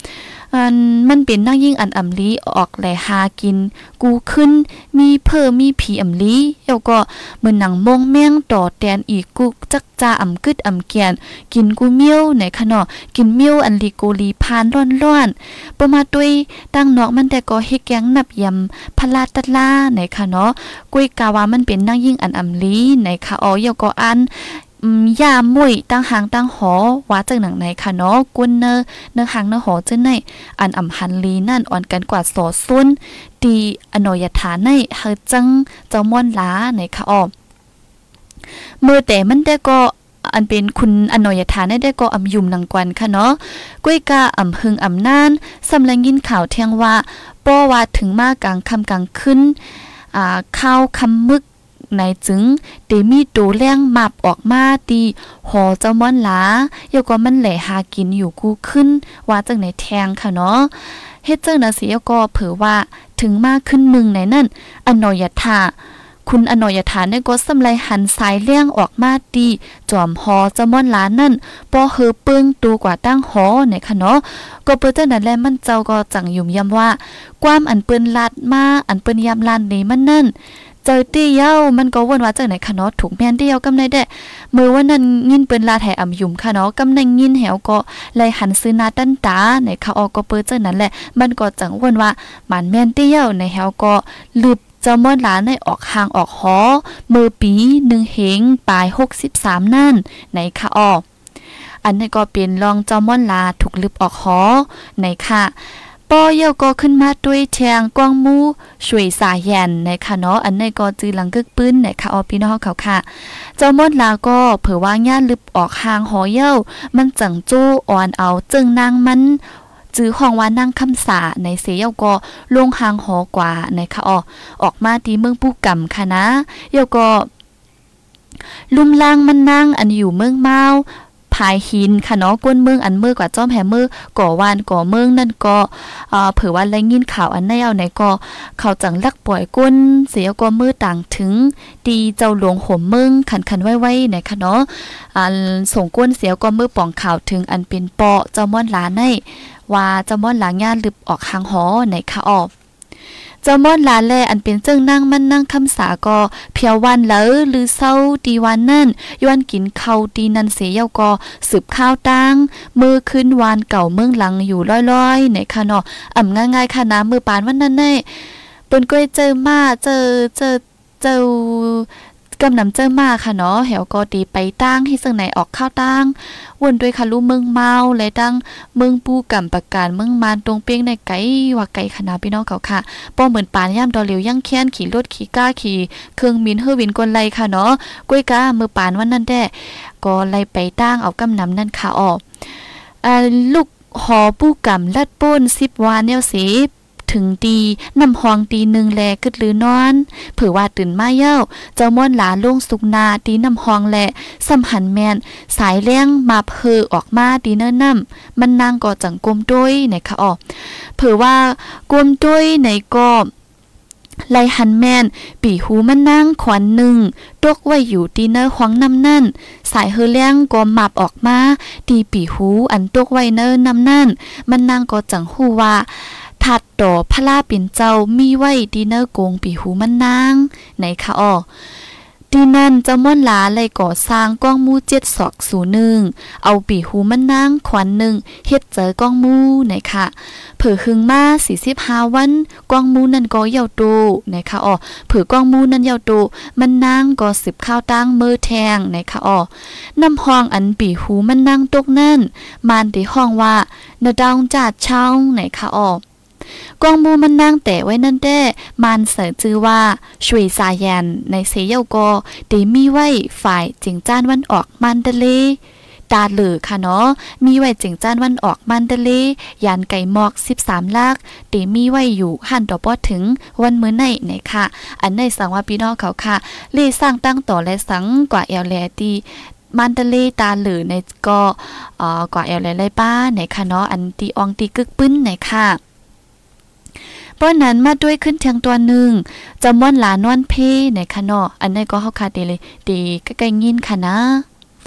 อันมันเป็นนักยิ่งอันอำลีออกแลหากินกูขึ้นมีเพิ่มมีผีอำลีแล้วก็เหมือนหนังมงแมงต่อแตนอีกกุกจักจาอำกึดอำเกียนกินกูเมียวในขณะกินเมียวอันลีโกลีพานร้อนๆประมาด้วยตั้งนอกมันแต่ก็เฮ็ดแกงนับยำพลาตัดลาในขณะกุ้ยกาว่ามันเป็นนักยิ่งอันอำลีในค่ะอ๋อยก็อันยามุยตั้งหางตั้งหอว่าจังหนังไหนค่ะเนาะกุนเนอเนื้อหางเนื้อหอจังไหนอันอำหันลีนั่นอ่อนกันกว่าสอซุนตีอนอยฐานในเฮจังเจ้ามอนลาในค่ะอ๋อมือแต่มันได้ก็อันเป็นคุณอนอยฐานได้ได้ก็อำยุมนังกวนค่ะเนาะกุ้ยกาอำหึงอำนานสำแลงยินข่าวเที่ยงว่าป้อว่าถึงมากลางค่ำกลางคืนอ่าข้าวคำมึกในจึงเตมีโตแรงมับออกมาตีหอเจ้ามอนหลายกว่ามันแหล่หากินอยู่กูขึ้นว่าจังไหนแทงค่ะเนาะเฮ็ดจังน่ะสิก็เผอว่าถึงมากขึ้นมึงไหนนั่นอนอยฐาคุณอนอยฐานเนี่ยก็สำไรหันสายเลี้ยงออกมาตีจอมหอเจ้ามอนหลานั่นปอเฮอปึ้งตูกว่าตั้งหอเนี่ยค่ะเนาะก็เปิ้นจังนั้นแหละมันเจ้าก็จังยุ่มย้ำว่าความอันเปิ้นลาดมาอันเปิ้นยำลานนี้มันนั่นเจอตี้เย้ามันก็วนว่าจังไหนคะเนาะถูกแม่นตี้เย้ากำไดได้มือว่านั้นยินเปิ้นลาแถอำยุ่มค่ะเนาะกำไดยินแหวก็ไล่หันซื้อนาตั้นตาในค่ะออกก็เปิ้นจังนั้นแหละมันก็จังวนว่ามันแม่นตี้เย้าในแหวก็ลึบเจ้ามอนหลานในออกห่างออกหอมือปีหนึ่งเหงปลายหกสิบสามนั่นในค่ะออกอันนี้ก็เป็นรองเจ้ามอนหลาถูกลึบออกหอในค่ะปอเยาก็ขึ้นมาด้วยแทงกวางมูช่วยสาแยนในค่ะเนาะอันนี้ก็จือหลังกึกปื้นในค่ะออพี่น้องเขาค่ะเจ้ามดลาก็เผอว่าย่านลึบออกห่างหอเย้ามันจังจู้อ่อนเอาจึงนางมันจื้อห้องว่านั่งคำสาในเสียเยาก็ลงห่างหอกว่าในค่ะออออกมาตีเมืองผู้กำค่ะนะเยาก็ลุ่มล่างมันนั่งอันอยู่เมืองเมาภายหินค่ะเนาะก้นเมืองอันมือกว่าจ้อมแหมือก่อวานก่อเมืองนั่นก็เอ่อเผื่อว่าแลยินข่าวอันแนวไหนก็เขาจังลักปล่อยก้นเสียก็มือต่างถึงตีเจ้าหลวงห่มเมืองขันขันไว้ไว้ไหนค่ะเนาะอันส่งก้นเสียก็มือป่องข่าวถึงอันเป็นปอเจ้าม่อนหลาในว่าเจ้าม่อนหลาย่านลึบออกหางหอไหนค่ะออกเจ้ามอนลาแลอันเป็นเจิ้งนั่งมันนั่งคำสาก็เพียววันแล้วหรือเศร้าตีวันนั่นย้อนกินข้าวตีนันเสียเยาก็สืบข้าวตั้งมือขึ้นวานเก่าเมืองหลังอยู่ร้อยๆในค่ะเนาะอ่ำง่ายๆค่ะนะมือปานวันนั้นแน่เปิ้นก็เจอมาเจอเจอเจอกำนำเจอมาค่ะเนาะแหวก็ตีไปตั้งให้ซึ่งไหนออกข้าวตั้งวนด้วยค่ะลูกเมืองเมาและตั้งเมืองปูกำประการเมืองมานตรงเปียงในไกว่าไกขนาดพี่น้องเขาค่ะป้อเหมือนปานย่ำดอเหลียวย่างแค้นขี่รถขี่ก้าขี่เครื่องมินเฮอวินกลไลค่ะเนาะก้วยกามือปานวันนั้นแด้ก็ไล่ไปตั้งเอากำนำนั่นค่ะออกอ่าลูกหอปูกำลัดป้นสิบวานแนวสีถึงตีน้ำหองตีหนึ่งแลกึดหรือนอนเผื่อว่าตื่นมาเย้าเจ้าม่อนหลาลงสุกนาตีน้ำหองแลสัมหันแมนสายแรงมาเพอออกมาตีเนิ่นน้ำมันนางก็จังกลมด้วยในค่ะออกเผื่อว่ากลมด้วยในก็ไลหันแมนปีหูมันนั่งขวัญหนึ่งตกไว้อยู่ตีเนอร์ขวางน้ำนั่นสายเฮอแรงก็มับออกมาตีปีหูอันตกไว้เนอร์น้ำนั่นมันนางก็จังหู้ว่าถัดต่อพระลาปิ่นเจ้ามีไว้ดีเนอร์โกงปีหูมันนางไหนคะออกดีนั่นเจ้าม่อนหลาเลยก่อสร้างก้องมูเจ็ดศอกสูหนึ่งเอาปีหูมันนางขวัญหนึ่งเฮ็ดเจอก้องมูไหนคะเผื่อหึงมาสี่สิบห้าวันก้องมูนั่นก็เยาโตไหนคะออกเผื่อก้องมูนั่นเยาโตมันนางก็สิบข้าวตั้งมือแทงไหนคะออกน้ำห้องอันปีหูมันนางตกนั่นมานที่ห้องว่านาดาวจัดเช่าไหนคะออกกองมูมันนั่งแต่ไว้นั่นแด้มันเสิร์จื้อว่าช่วยสายันในเสยเยาก็ตีมีไว้ฝ่ายจิงจ้านวันออกมันเดเลตาเหลือค่ะเนาะมีไว้จิงจ้านวันออกมันเดเลยานไก่หมอกสิบสามลากตีมีไว้อยู่หันต่อปอถึงวันมื้อในไหนค่ะอันในสังว่าพี่น้องเขาค่ะเลสร้างตั้งต่อและสังกว่าแอลแลตีมันเดเลตาเหลือในก็เอ่อกว่าแอลแลไรป้าไหนค่ะเนาะอันตีอองตีกึกปึ้นไหนค่ะเพราะนั้นมาด้วยขึ้นเทียงตัวหนึ่งจำม่อนหลานวนเพในคะเนาะอันนี้ก็เฮาคาเตเลยตีใกล้ๆยินค่ะนะ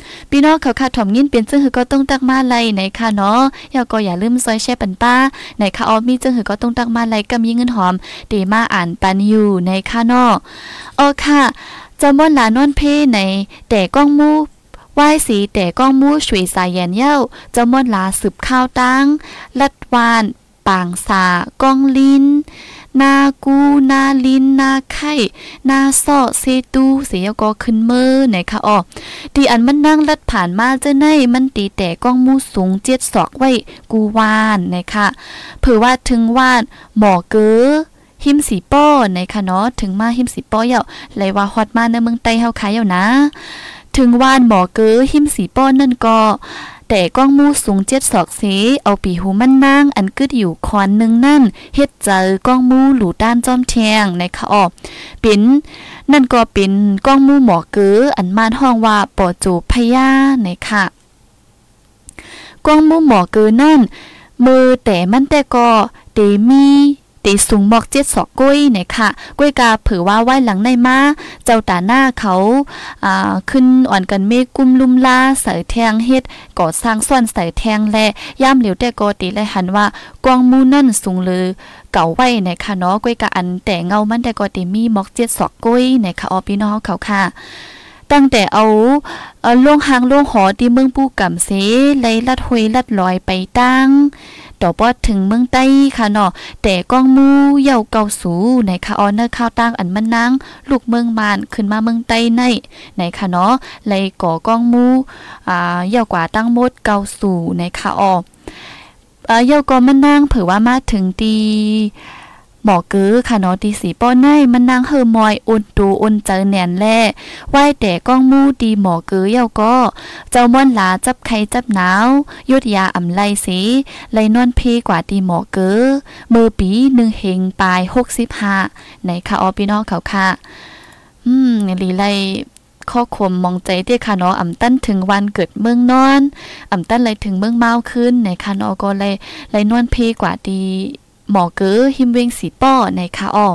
พี่น้องเขาค่ะถ่อมยินเป็นจึงหือก็ต้องตักมาไลในค่ะเนาะอย่าก็อย่าลืมซอยแชร์ปันป้าในค่ะออมีจึงหือก็ต้องตักมาไลก็มีเงินหอมดีมาอ่านปันอยู่ในค่ะเนาะอ๋อค่ะจะม่วนหลานอนเพในแต่ก้องมูไหว้สีแต่ก้องมูสวยสายแยนเย้าจะม่วนหลาสืบข้าวตั้งลัดวานปางสาก้องลินนากูนาลินนาไข่นาซอเซตูเสียก็ขึ้นมือไหนคะอ๋อตีอันมันนั่งลัดผ่านมาเจ้าในมันตีแต่ก้องมูสูงเจ็ดศอกไว้กูวานนะคะเผื่อว่าถึงวานหมอเก๋อหิมสีป้อในคะเนาะถึงมาหิมสีป้อเยาเลยว่าฮอดมาในเมืองไต้เฮาขายเยานะถึงวานหมอเก๋อหิมสีป้อนั่นก็แต่ก้องมูสูงเจ็ดศอกเสเอาปีหูมันนางอันกึดอยู่คอนหนึ่งนั่นเฮ็ดเจอก้องมูหลูด้านจอมแทงในคะออกเป็นนั่นก็เป็นก้องมูหมอเก๋ออันมานห้องว่าปอจูพญาในค่ะก้องมูหมอเก๋อนั่นมือแต่มันแต่ก็เตมีตีสูงหมอกเจ็ดศอกก้อยเนี่ยค่ะก้อยกาเผื่อว่าไว้หลังในมาเจ้าตาหน้าเขาอ่าขึ้นอ่อนกันเมฆกุมลุมลาใส่แทงเฮ็ดก่อสร้างซ่อนใส่แทงและย่ามเหลียวแต่ก็ตีเลยหันว่ากองมูนั่นสูงเลยเก่าไว้เนี่ยค่ะเนาะก้อยกาอันแต่เงามันแต่ก็ตีมีหมอกเจ็ดศอกก้อยเนี่ยค่ะออพี่น้องเขาค่ะตั้งแต่เอาเอ่อล่วงหางล่วงหอที่เมืองปูกำเสไล่ลัดห้วยลัดลอยไปตั้งต่อปอดถึงเมืองใต้ค่ะเนาะแต่ก้องมูเย่าเกาสูในค่ะออเนอร์ข้าวตั้งอันมันนางลูกเมืองมานขึ้นมาเมืองใต้ในในค่ะเนาะไล่ก่อก้องมูอ่าเย่ากว่าตั้งหมดเกาสูในค่ะอออ่าเย่าก็มันนางเผื่อว่ามาถึงตีหมอเก๋อค่ะเนาะตีสีป้อในมันนางเฮอมอยอุ่นตูอุ่นเจอแน่นแล่ไหว้แต่ก้องมูดีหมอเก๋อเย่าก็เจ้าม่อนหลาจับไข่จับหนาวยุดยาอำไลสีไลนอนเพกว่าตีหมอเก๋อมือปีหนึ่งเฮงปลายหกสิบห้าในค่ะออพี่น้องเขาค่ะอืมลีไลข้อคมมองใจเตี้ยค่ะเนาะอ่ำตั้นถึงวันเกิดเมืองนอนอ่ำตั้นเลยถึงเมืองเมาขึ้นในค่ะเนาะก็เลยไลนอนเพกว่าตีหมอเก๋อหิมเวงสีป้อในค่ะอ้อ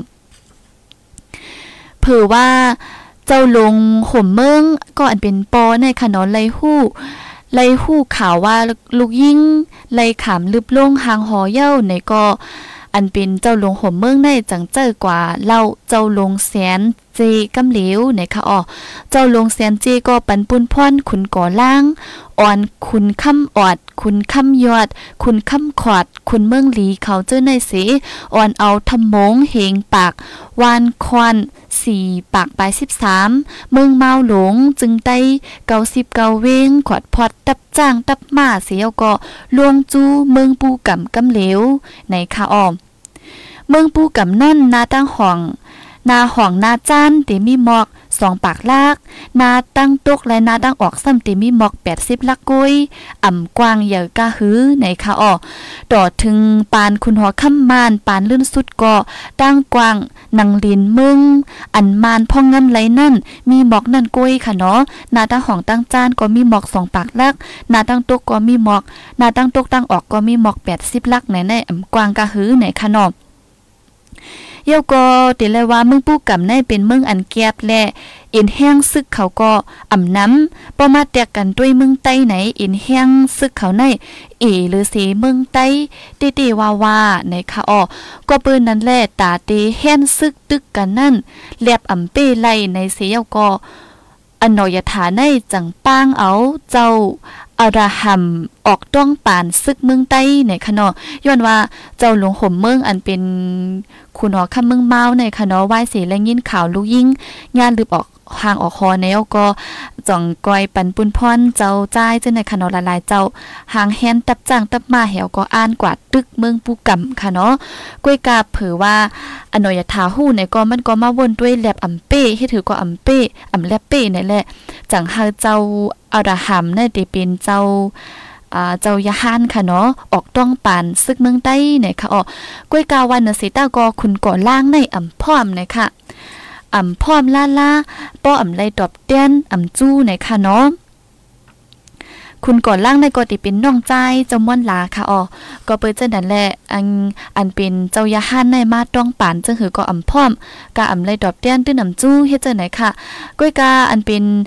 เผื่อว่าเจ้าลงห่มเมืองก็อันเป็นปอในค่ะเนาะไลฮู้ไลฮู้ข่าวว่าลูกยิ่งไลขามลึบลงหางหอเย้าในก็อันเป็นเจ้าลงห่มเมืองในจังเจ้อกว่าเล่าเจ้าลงแสนเจกำเหลวในค่ะอ้อเจ้าลงแสนเจก็ปันปุนพ่อนขุนก่อล่างอ่อนคุณค่ำออดคุณค่ำยอดคุณค่ำขอดคุณเมืองหลีเขาเจ้าในเสอ่อนเอาทำมงเหงปากวานควันสี่ปากปลายสิบสามเมืองเมาหลงจึงได้เกาสิบเกาเวงขอดพอดตับจ้างตับมาเสียวก็ลวงจูเมืองปูกำกำเหลวในค่ะอ้อมเมืองปูกำนั่นนาตั้งห้องนาห้องนาจานติมีหมอกสองปากลากนาตั้งตกและนาตั้งออกซ้ำติมีหมอกแปดสิบลักกุ้ยอ่ำกวางเหยื่อกะหือในค่ะอ้อต่อถึงปานคุณหัวค่ำมานปานลื่นสุดก็ตั้งกวางนังลินมึงอันมานพ่องงำไหลนั่นมีหมอกนั่นกุ้ยค่ะเนาะนาตั้งห้องตั้งจานก็มีหมอกสองปากลากนาตั้งตกก็มีหมอกนาตั้งตกตั้งออกก็มีหมอกแปดสิบลักในในอ่ำกวางกะหือในค่ะเนาะเย่าก็ติเลยว่าเมืองปู้กำในเป็นเมืองอันแก็บและเอ็นแห้งซึกเขาก็อ่ำน้ำบ่มาแตกกันด้วยเมืองใต้ไหนเอ็นแห้งซึกเขาในเอหรือสีเมืองใต้ติติวาวาในค่ะอ้อก็เปิ้นนั้นแหละตาเตแห้งซึกตึกกันนั่นแลบอ่ำเป้ไล่ในเสียก็อันนอยฐาในจังป้างเอาเจ้าอาราหัมออกต้องปานซึกเมืองใต้ในคะเนาะย้อนว่าเจ้าหลวงห่มเมืองอันเป็นคุณหอคำเมืองเมาในคะเนาะไหว้สีและยินข่าวลูกยิ่งงานลืบออกห่างออกคอแนวก็จ่องก้อยปันปุนพรเจ้าจ้ายเจ้าในคะเนาะหลายๆเจ้าหางแฮนตับจ้างตับมาแหวก็อ่านกว่าตึกเมืองปูกำค่ะเนาะก้อยกาเผอว่าอนอยทาหู้ในก็มันก็มาวนด้วยแลบอำเป้ให้ถือก็อำเป้อำแลบเป้นี่แหละจังหาเจ้าอาราหัมเนี่ยได้เป็นเจ้าอ่าเจ้ายาฮานค่ะเนาะออกต้องปานซึกเมืองใต้เนี่ยค่ะอ๋อก้อยกาวันสิตาก็คุณก่อล่างในอำพร้อมเนี่ยค่ะอำพร้อมล่าล่าป้ออำไลดอบเตี้ยนอำจู้เนี่ยค่ะเนาะคุณก่อนล่างในก็ติเป็นน้องใจเจ้าม่วนลาค่ะอ๋อก็เปิดเจ้านั่นแหละอันอันเป็นเจ้ายาฮานในมาต้องปานจังหือก็อำพร้อมกะอำไลดอบเตี้ยนตื้นอำจู้เฮ็ดจังไหนค่ะก้อยกาอันเป็นต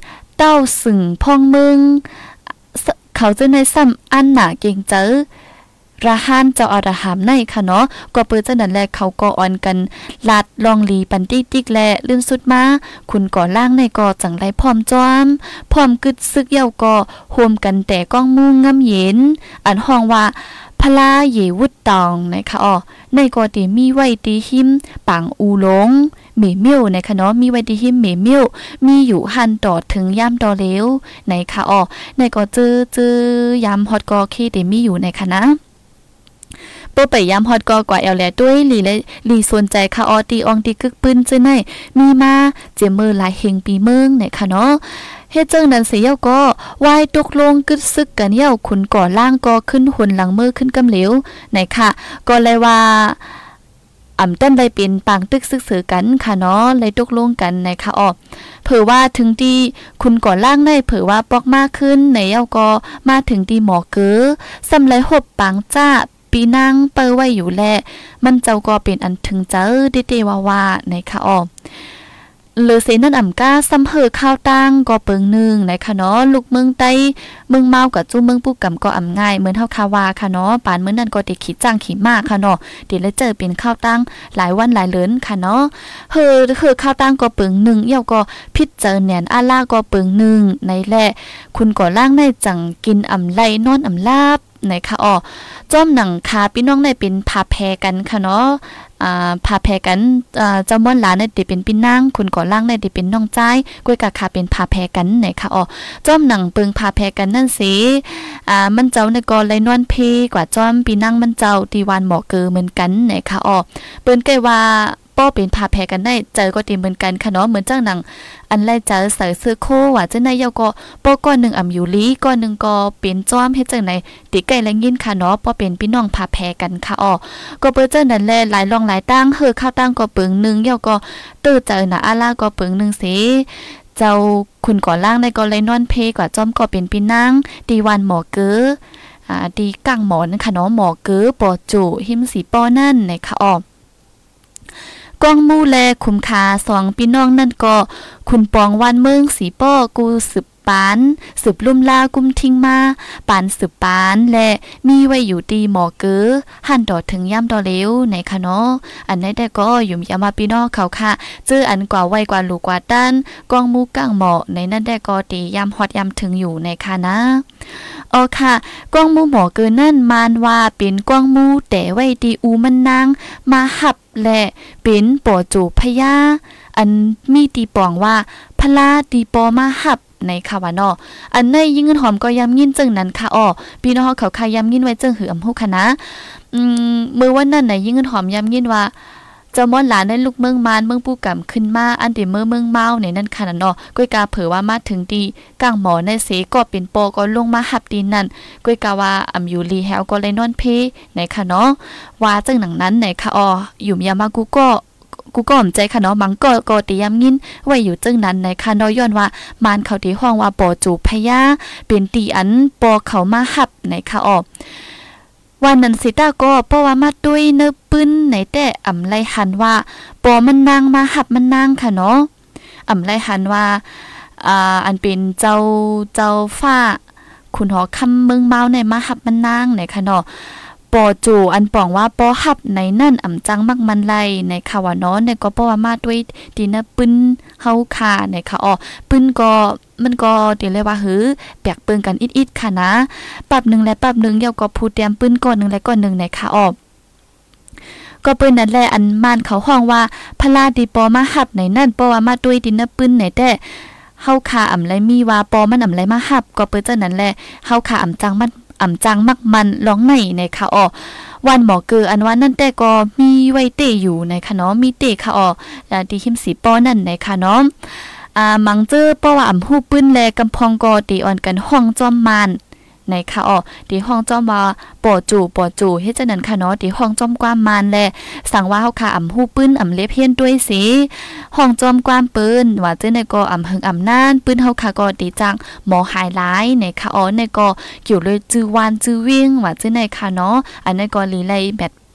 ต้าสึงพ่องมึงเขาจะในซ้ำอันหนาเก่งเจอราหานเจ้าอาราหามในค่ะเนาะก็เปิดจังนั้นแลเขาก็อ่อนกันลาดลองลีปันติ๊กติ๊กแลลื่นสุดมาคุณก่อล่างในก่อจังไรพร้อมจอมพร้อมกึดซึกเย้าก็โฮมกันแต่ก้องมุงงำเย็นอันห้องว่าพลาเยวุดตองนะคะอ๋อในกอตีมีไว้ตีหิมปังอูหลงเมเมียวนะคะเนาะมีไว้ตีหิมเมเมียวมีอยู่หันต่อถึงย่ำต่อเลวในค่ะอ๋อในกอจื้อจื้อยำฮอตกอเคเตมีอยู่ในคณะเปิ้ไปยามฮอดกอกว่าแอลแลด้วยลีและลีสนใจคาออตีอองตีกึกปืนซื่อไหนมีมาเจมือหลายเฮงปีเมืองไหนค่ะเนาะเฮ็ดจังนั้นเสียก็วายตกลงกึดซึกกันเย้าขุนก่อล่างก็ขึ้นหุ่นหลังมือขึ้นกำเหลวไหนค่ะก็เลยว่าอ่ำเต้นได้เป็นปางตึกซึกสือกันค่ะเนาะเลยตกลงกันในค่ะออกเผื่อว่าถึงที่คุณก่อล่างได้เผื่อว่าปอกมากขึ้นในเย้าก็มาถึงที่หมอเก๋อสำไรหบปางจ้าปีนางเปิ้ไว้อยู่แลมันเจ้าก็เป็นอันถึงเจอเดเดว่าว่าในค่ะออกหรือเสนั่นอ่ำก้าซ้ำเหอข้าวตั้งก็เปิงหนึ่งในค่ะเนาะลูกเมืองไต้เมืองเมากับจู้เมืองปู้กำก็อ่ำง่ายเหมือนเฮาคาวาค่ะเนาะปานเมื่อนั้นก็เด็กขี้จ้างขี้มากค่ะเนาะเดี๋ยวเลยเจอเป็นข้าวตั้งหลายวันหลายเลินค่ะเนาะเฮอคือข้าวตั้งก็เปิงหนึ่งเย่าก็พิษเจอแหนนอาล่าก็เปิงหนึ่งในแหละคุณก่อล่างในจังกินอ่ำไล่นอนอ่ำลาบในค่ะอ๋อจ้อมหนังคาพี่น้องได้เป็นพาแพกันค่ะเนาะอ่าพาแพกันอ่าเจ้าม่อนหลานได้เป็นพี่นางคนก่อล่างได้เป็นน้องจ้ายก้วยกะคาเป็นพาแพกันไหนค่ะอ๋อจ้อมหนังเปิงพาแพกันนั่นสิอ่ามันเจ้าในกอไลนอนเพกว่าจ้อมพี่นางมันเจ้าตีวานหมอเกอเหมือนกันไหนค่ะอ๋อเปิ้นใกล้ว่าป้อเป็นพาแพกันได้เจอก็ตีเหมือนกันค่ะเนาะเหมือนจังหนังอันไล่เจอใส่เสื้อโคว่าจะในเยาก็ป้อก้อนหนึ่งอ่ำอยู่ลีก้อนหนึ่งก็เป็นจ้อมเฮ็ดจังไหนติไก่และยินค่ะเนาะป้อเป็นพี่น้องพาแพกันค่ะอ๋อก็เปิ้นจังนั้นแลหลายรองหลายตั้งเฮอข้าวตั้งก็เปิงหนึ่งเยาก็ตื้อเจอน่ะอาล่าก็เปิงหนึ่งสิเจ้าคุณก่อล่างในก็เลยนอนเพกว่าจ้อมก็เป็นพี่นางตีวันหมอเก๋ออ่าตีกั้งหมอนค่ะเนาะหมอเก๋อปอจูหิมสีป้อนั่นในค่ะอ๋อกองมู่แลคุมคาสองพี่น้องนั่นก็คุณปองวันเมืองสีป้อกูสืบปานสืบลุ่มลากุมทิ้งมาปานสืบปานและมีไว้อยู่ดีหมอเก๋อหันดอดถึงย่ำดอเลวในคะเนาะอันนี้ได้ก็อยู่ยามาพี่น้องเขาค่ะเจออันกว่าไว้กว่าลูกกว่าด้านกองมู่ก้างหมอในนั่นได้ก็ตีย่ำฮอดย่ำถึงอยู่ในค่ะนะอ๋อค่ะกองมู่หมอเก๋อนั่นมานว่าเป็นกองมู่แต่ไว้ดีอูมันนางมาหับและเป็นปอจูพญาอันมีตีปองว่าพลาตีปอมาหับในคาวานออันในยิ่งเงินหอมก็ย้ำยินจึงนั้นค่ะอ้อพี่น้องเขาค่ะย้ำยินไว้จึงหืออำฮู้ค่ะนะอืมมื้อวันนั้นน่ะยิ่งเงินหอมย้ำยินว่าเจ้าม่อนหลานในลูกเมืองมานเมืองปู้กำขึ้นมาอันที่เมืองเมืองเมาในนั่นค่ะเนาะก้อยกาเผยว่ามาถึงดีกลางหมอในเสก็เป็นปอก็ลงมาหับตีนั่นก้อยกาว่าอำอยู่ลีแฮวก็เลยนอนเพในค่ะเนาะว่าจังหนังนั้นในค่ะอ้ออยู่ยามากูก็กูก็อ่อมใจค่ะเนาะมังก็ก็ตียำยินไว้อยู่จึงนั้นในค่ะเนาะย้อนว่ามานเขาที่ห้องว่าปอจูพญาเป็นตีอันปอเขามาหับในค่ะอ้อวันนั้นสิตาก็เพราะว่ามาด้วยเนื้อปื้นในแต่อำไลหันว่าปอมันนางมาหับมันนางค่ะเนาะอำไลหันว่าอ่าอันเป็นเจ้าเจ้าฟ้าคุณหอคำเมืองเมาในมาหับมันนางในค่ะเนาะปอจูอันป่องว่าปอหับในนั่นอ่ำจังมักมันไลในค่ะว่าเนาะในก็เพราะว่ามาด้วยดีเนื้อปื้นเฮาค่ะในค่ะอ๋อปื้นก็มันก็เดี๋ยวเลยว่าหือแปกเปิงกันอิดๆค่ะนะปรับหนึ่งและปรับหนึ่งเยาก็พูดเตรียมปืนก่อนหนึ่งและก่อนหนึ่งในค่ะออกก็ปืนนั่นแหละอันมานเขาห้องว่าพลาดีปอมาหับในนั่นเพราะว่ามาด้วยดินเนอปืนไหนแต่เฮาขาอ่ำไรมีว่าปอมันอ่ำไรมาหับก็เปิ้นจังนั้นแหละเฮาขาอ่ำจังมันอ่ำจังมักมันร้องในในค่ะออกวันหมอเกออันว่านั่นแต่ก็มีไว้เตอยู่ในค่ะเนาะมีเตค่ะออกอ่าที่หิมสีปอนั่นในค่ะเนาะอ่ามังเจอเพราะว่าอำฮู้ปื้นแลกำพองกอตีอ่อนกันห้องจอมมานในค่ะอ๋อตีห้องจอมว่าปอจูปอจูเฮ็ดจังนั้นค่ะเนาะตีห้องจอมความมานแลสั่งว่าเฮาค่ะอำฮู้ปื้นอำเล็บเฮียนด้วยสิห้องจอมความปื้นว่าจังได๋ก็อำหึงอำนานปื้นเฮาค่ะก็ตีจังหมอหายหลายในค่ะอ๋อในก็เกี่ยวเลยจื้อวานจื้อวิ่งว่าจังได๋ค่ะเนาะอันนั้นก็ลีไลแบบ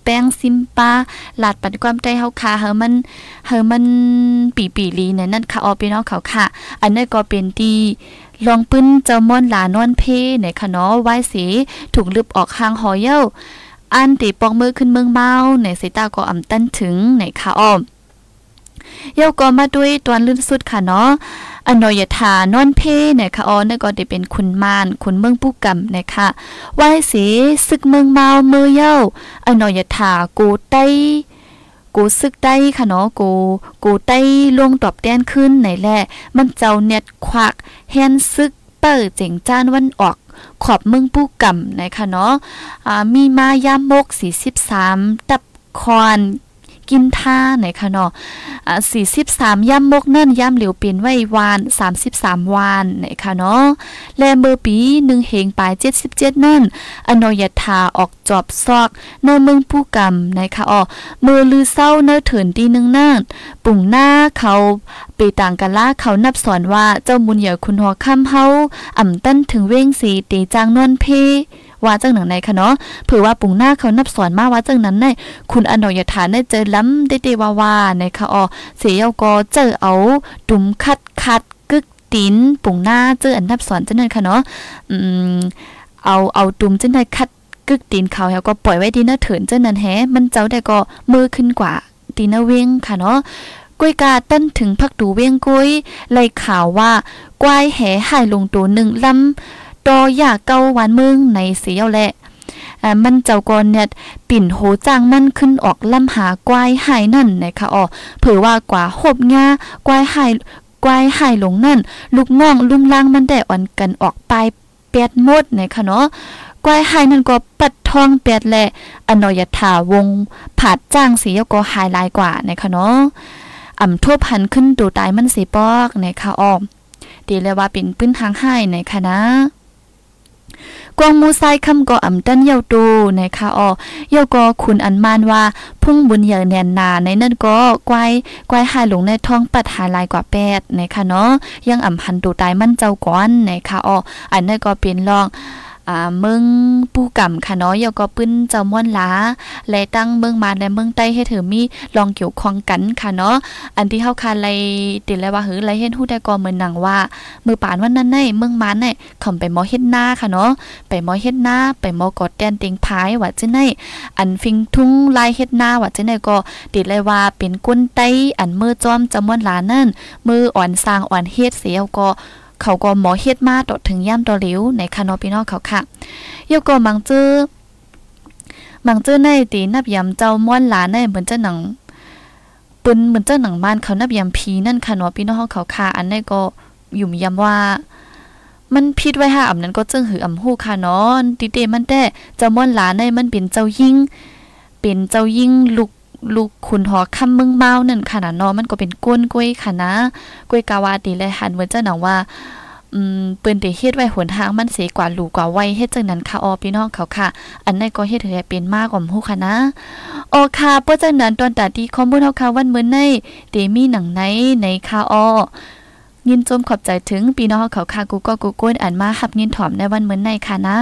แป้งซิมปาลาดปัดความใจเฮาค่ะเฮามันเฮามันปีปีลีเนี่ยนั่นค่ะออพี่น้องเขาค่ะอันนี้ก็เป็นที่ลองปื้นเจ้ามอนหลานอนเพในค่ะเนาะไหว้สีถูกลึบออกข้างหอเย้าอันตีปองมือขึ้นเมืองเมาในสายตาก็อ่ำตั้นถึงในค่ะอ้อมเย้าก็มาด้วยตวนลื่นสุดค่ะเนาะอนอยธานอนเพนะคะอ๋อนั่นก็ได้เป็นคุณมานคุณเมืองผู้กำนะคะไหว้สีศึกเมืองเมาเมือเย้าอนอยธากูไต้กูซึกได้ค่ะเนาะกูกูไต้ลงตอบแดนขึ้นไหนแหละมันเจ้าเน็ตควักแฮนซึกเปิดเจ๋งจ้านวันออกขอบเมืองผู้กำนะคะเนาะอ่ามีมายามกสี่สิบสามตับคอนกินท่าไหนคะเนาะอ่าสี่สิบสามย่ำมกเนิ่นย่ำเหลียวเป็นไว้วานสามสิบสามวานไหนคะเนาะแลเบอร์ปีหนึ่งเฮงปลายเจ็ดสิบเจ็ดนั่นอนอยธาออกจอบซอกเนื้อเมืองผู้กำไหนคะอ๋อมือลือเศร้าเนื้อเถินตีหนึ่งนั่นปุ่งหน้าเขาไปต่างกันล่าเขานับสอนว่าเจ้ามุนเหยื่อคุณหัวค่ำเฮาอ่ำตั้นถึงเว้งสีตีจางนวลเพว่าจังหนังไหนคะเนาะเผื่อว่าปุ่งหน้าเขานับสอนมาว่าจังนั้นในคุณอนอยฐานได้เจอล้ำได้เดว่าว่าในคะอ๋อเสียเอาก็เจอเอาดุมคัดคัดกึกตีนปุ่งหน้าเจออันนับสอนจังนั้นค่ะเนาะอืมเอาเอาดุมจังได้คัดกึกตีนเขาแล้วก็ปล่อยไว้ดีนะเถินจังนั้นแฮมันเจ้าได้ก็มือขึ้นกว่าตีนเวงค่ะเนาะกล้วยกาตั้นถึงพักดูเวงกุ้ยเลยข่าวว่ากวายแห่หายลงตัวหนึ่งลำดอยาเก้าวันเมืองในเสียวแหละอ่ามันเจ้าก่อนเนี่ยปิ่นโหจ้างมันขึ้นออกล่ำหากวายหายนั่นนะคะอ๋อเผื่อว่ากว่าหบงากวายหายกวายหายลงนั่นลูกง่องลุ่มล่างมันได้อ่อนกันออกไปแปดหมดนะคะเนาะกวายหายนั่นก็ปัดทองแปดแหละอนอยถาวงผาดจ้างสีก็หายลายกว่านะคะเนาะอ่ำทั่วพันขึ้นดูตายมันสีปอกนะคะอ๋อดีเลยว่าเป็นปื้นทางให้นะคะนะกวางมูไซคำก่ออ่ำตันเยาตูนะคะอ๋อเยาก็คุณอันมานว่าพุ่งบุญเหยื่อแนนนาในนั่นก็กวายกวายหายหลงในท้องปัดหาลายกว่าแปดนะคะเนาะยังอ่ำหันตูตายมันเจ้าก้อนนะคะอ๋ออันนั้นก็เป็นรองอ่าเมืองปูกำค่ะเนาะเยาก็ปื้นเจ้าม่วนหลาและตั้งเมืองมาและเมืองใต้ให้เธอมีลองเกี่ยวข้องกันค่ะเนาะอันที่เฮาคาไลติดแล้วว่าหือไลเฮ็ดฮู้ได้ก็เหมือนหนังว่ามือปานวันนั้นในเมืองมานเนี่ยเขาไปหมอเฮ็ดหน้าค่ะเนาะไปหมอเฮ็ดหน้าไปหมอกอดแดนเต็งพายว่าจังได๋อันฟิงทุ่งลายเฮ็ดหน้าว่าจังได๋ก็ติดเลยว่าเป็นก้นไต้อันมือจอมจำม่วนหลานั่นมืออ่อนสร้างอ่อนเฮ็ดเสียก็เขาก็หมอเฮ็ดมาตดถึงย่ำตัวเหลวในคานอพี่น้องเขาค่ะเยาก็มังจื้อมังจื้อในตีนับยำเจ้าม่วนหลานในเหมือนเจ้าหนังปืนเหมือนเจ้าหนังบ้านเขานับยำพีนั่นค่ะเนาะพี่น้องเขาค่ะอันนี้ก็ยุ่มยำว่ามันพิดไว้ห้าอ่ำนั้นก็จึงหืออ่ำฮู้ค่ะเนาะติเตมันแต่เจ้าม่วนหลานในมันเป็นเจ้ายิ่งเป็นเจ้ายิ่งลูกลูกขุนหอคำเมืองเมานั่นค่ะนะเนาะมันก็เป็นก้นกล้วยค่ะนะกล้วยกาวาดีเลยหันเหมือนเจ้าหนังว่าอืมเปิ้นได้เฮ็ดไว้หนทางมันเสียกว่าลูกกว่าไว้เฮ็ดจังนั้นค่ะอ๋อพี่น้องเขาค่ะอันนั้นก็เฮ็ดให้เป็นมากกว่าฮู้ค่ะนะโอค่ะเปิ้นจังนั้นตอนตาดีข้อมูลเฮาค่ะวันมื้อในเดมีหนังไหนในค่ะอ๋อยินจมขอบใจถึงพี่น้องเขาค่ะกูก็กูก้นอันมารับยินถ่อมในวันมื้อในค่ะนะ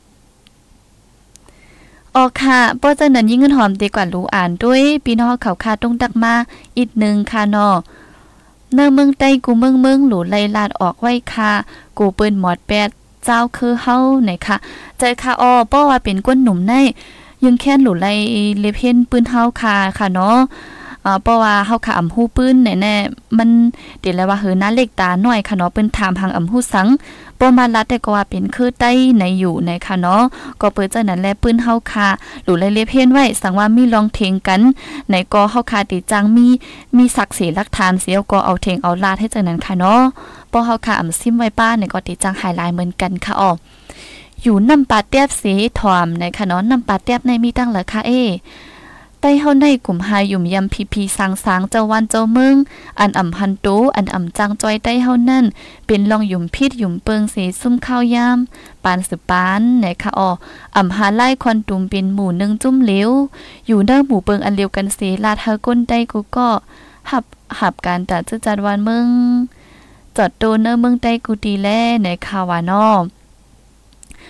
ออกค่ะเพราะฉะนั้นยิ่งเงินหอมดีกว่ารู้อ่านด้วยพี่น้องเขาค่ะต้องตักมาอีกหนึ่งค่ะเนาะเนื้อเมืองใต้กูเมืองเมืองหลูไล่ลาดออกไว้ค่ะกูเปิ้นหมอดแปดเจ้าคือเฮาไหนค่ะใจค่ะอ้อเพราะว่าเป็นก้นหนุ่มในยังแค้นหลูไล่เลเพนปืนเฮาค่ะค่ะเนาะอ่าเพราะว่าเฮาค่ะอำฮู้ปืนแน่ๆมันเดี๋ยวแล้วว่าเฮือหน้าเล็กตาน้อยค่ะเนาะเปิ้นถามหางอำฮู้สังบ่มาลัดแต่ก็ว่าเป็นคือใต้ในอยู่ในค่ะเนาะก็เปิ้นจังนั้นแลปืนเฮาค่ะหลูไล่เลเพนไว้สังว่ามีลองเทงกันในก็เฮาค่ะติจังมีมีศักดิ์ศรีหลักฐานเสียก็เอาเทงเอาลาดให้จังนั้นค่ะเนาะเพราะเฮาค่ะอำซิมไว้ป้าในก็ติจังหายลายเหมือนกันค่ะอ้ออยู่น้ำปลาแต้บสีถอมในค่ะเนาะน้ำปลาแต้บในมีตั้งเหรอคะเอใต้เฮาในกลุ่มหายยุ่มยำพีพีสางสางเจ้าวันเจ้าเมืองอันอ่ำพันโตอันอ่ำจังจอยใต้เฮานั่นเป็นลองยุ่มพิษยุ่มเปิงสีซุ่มข้าวยามปานสืบปานไหนคะอ๋ออ่ำหาไล่ควันตุ่มเป็นหมู่หนึ่งจุ่มเหลวอยู่เด้อหมู่เปิงอันเลียวกันสีลาดเฮาก้นใต้กูก็หับหับการตัดจื้อจัดวันเมืองจอดโตเนอเมืองใต้กูตีแลในคาวานอ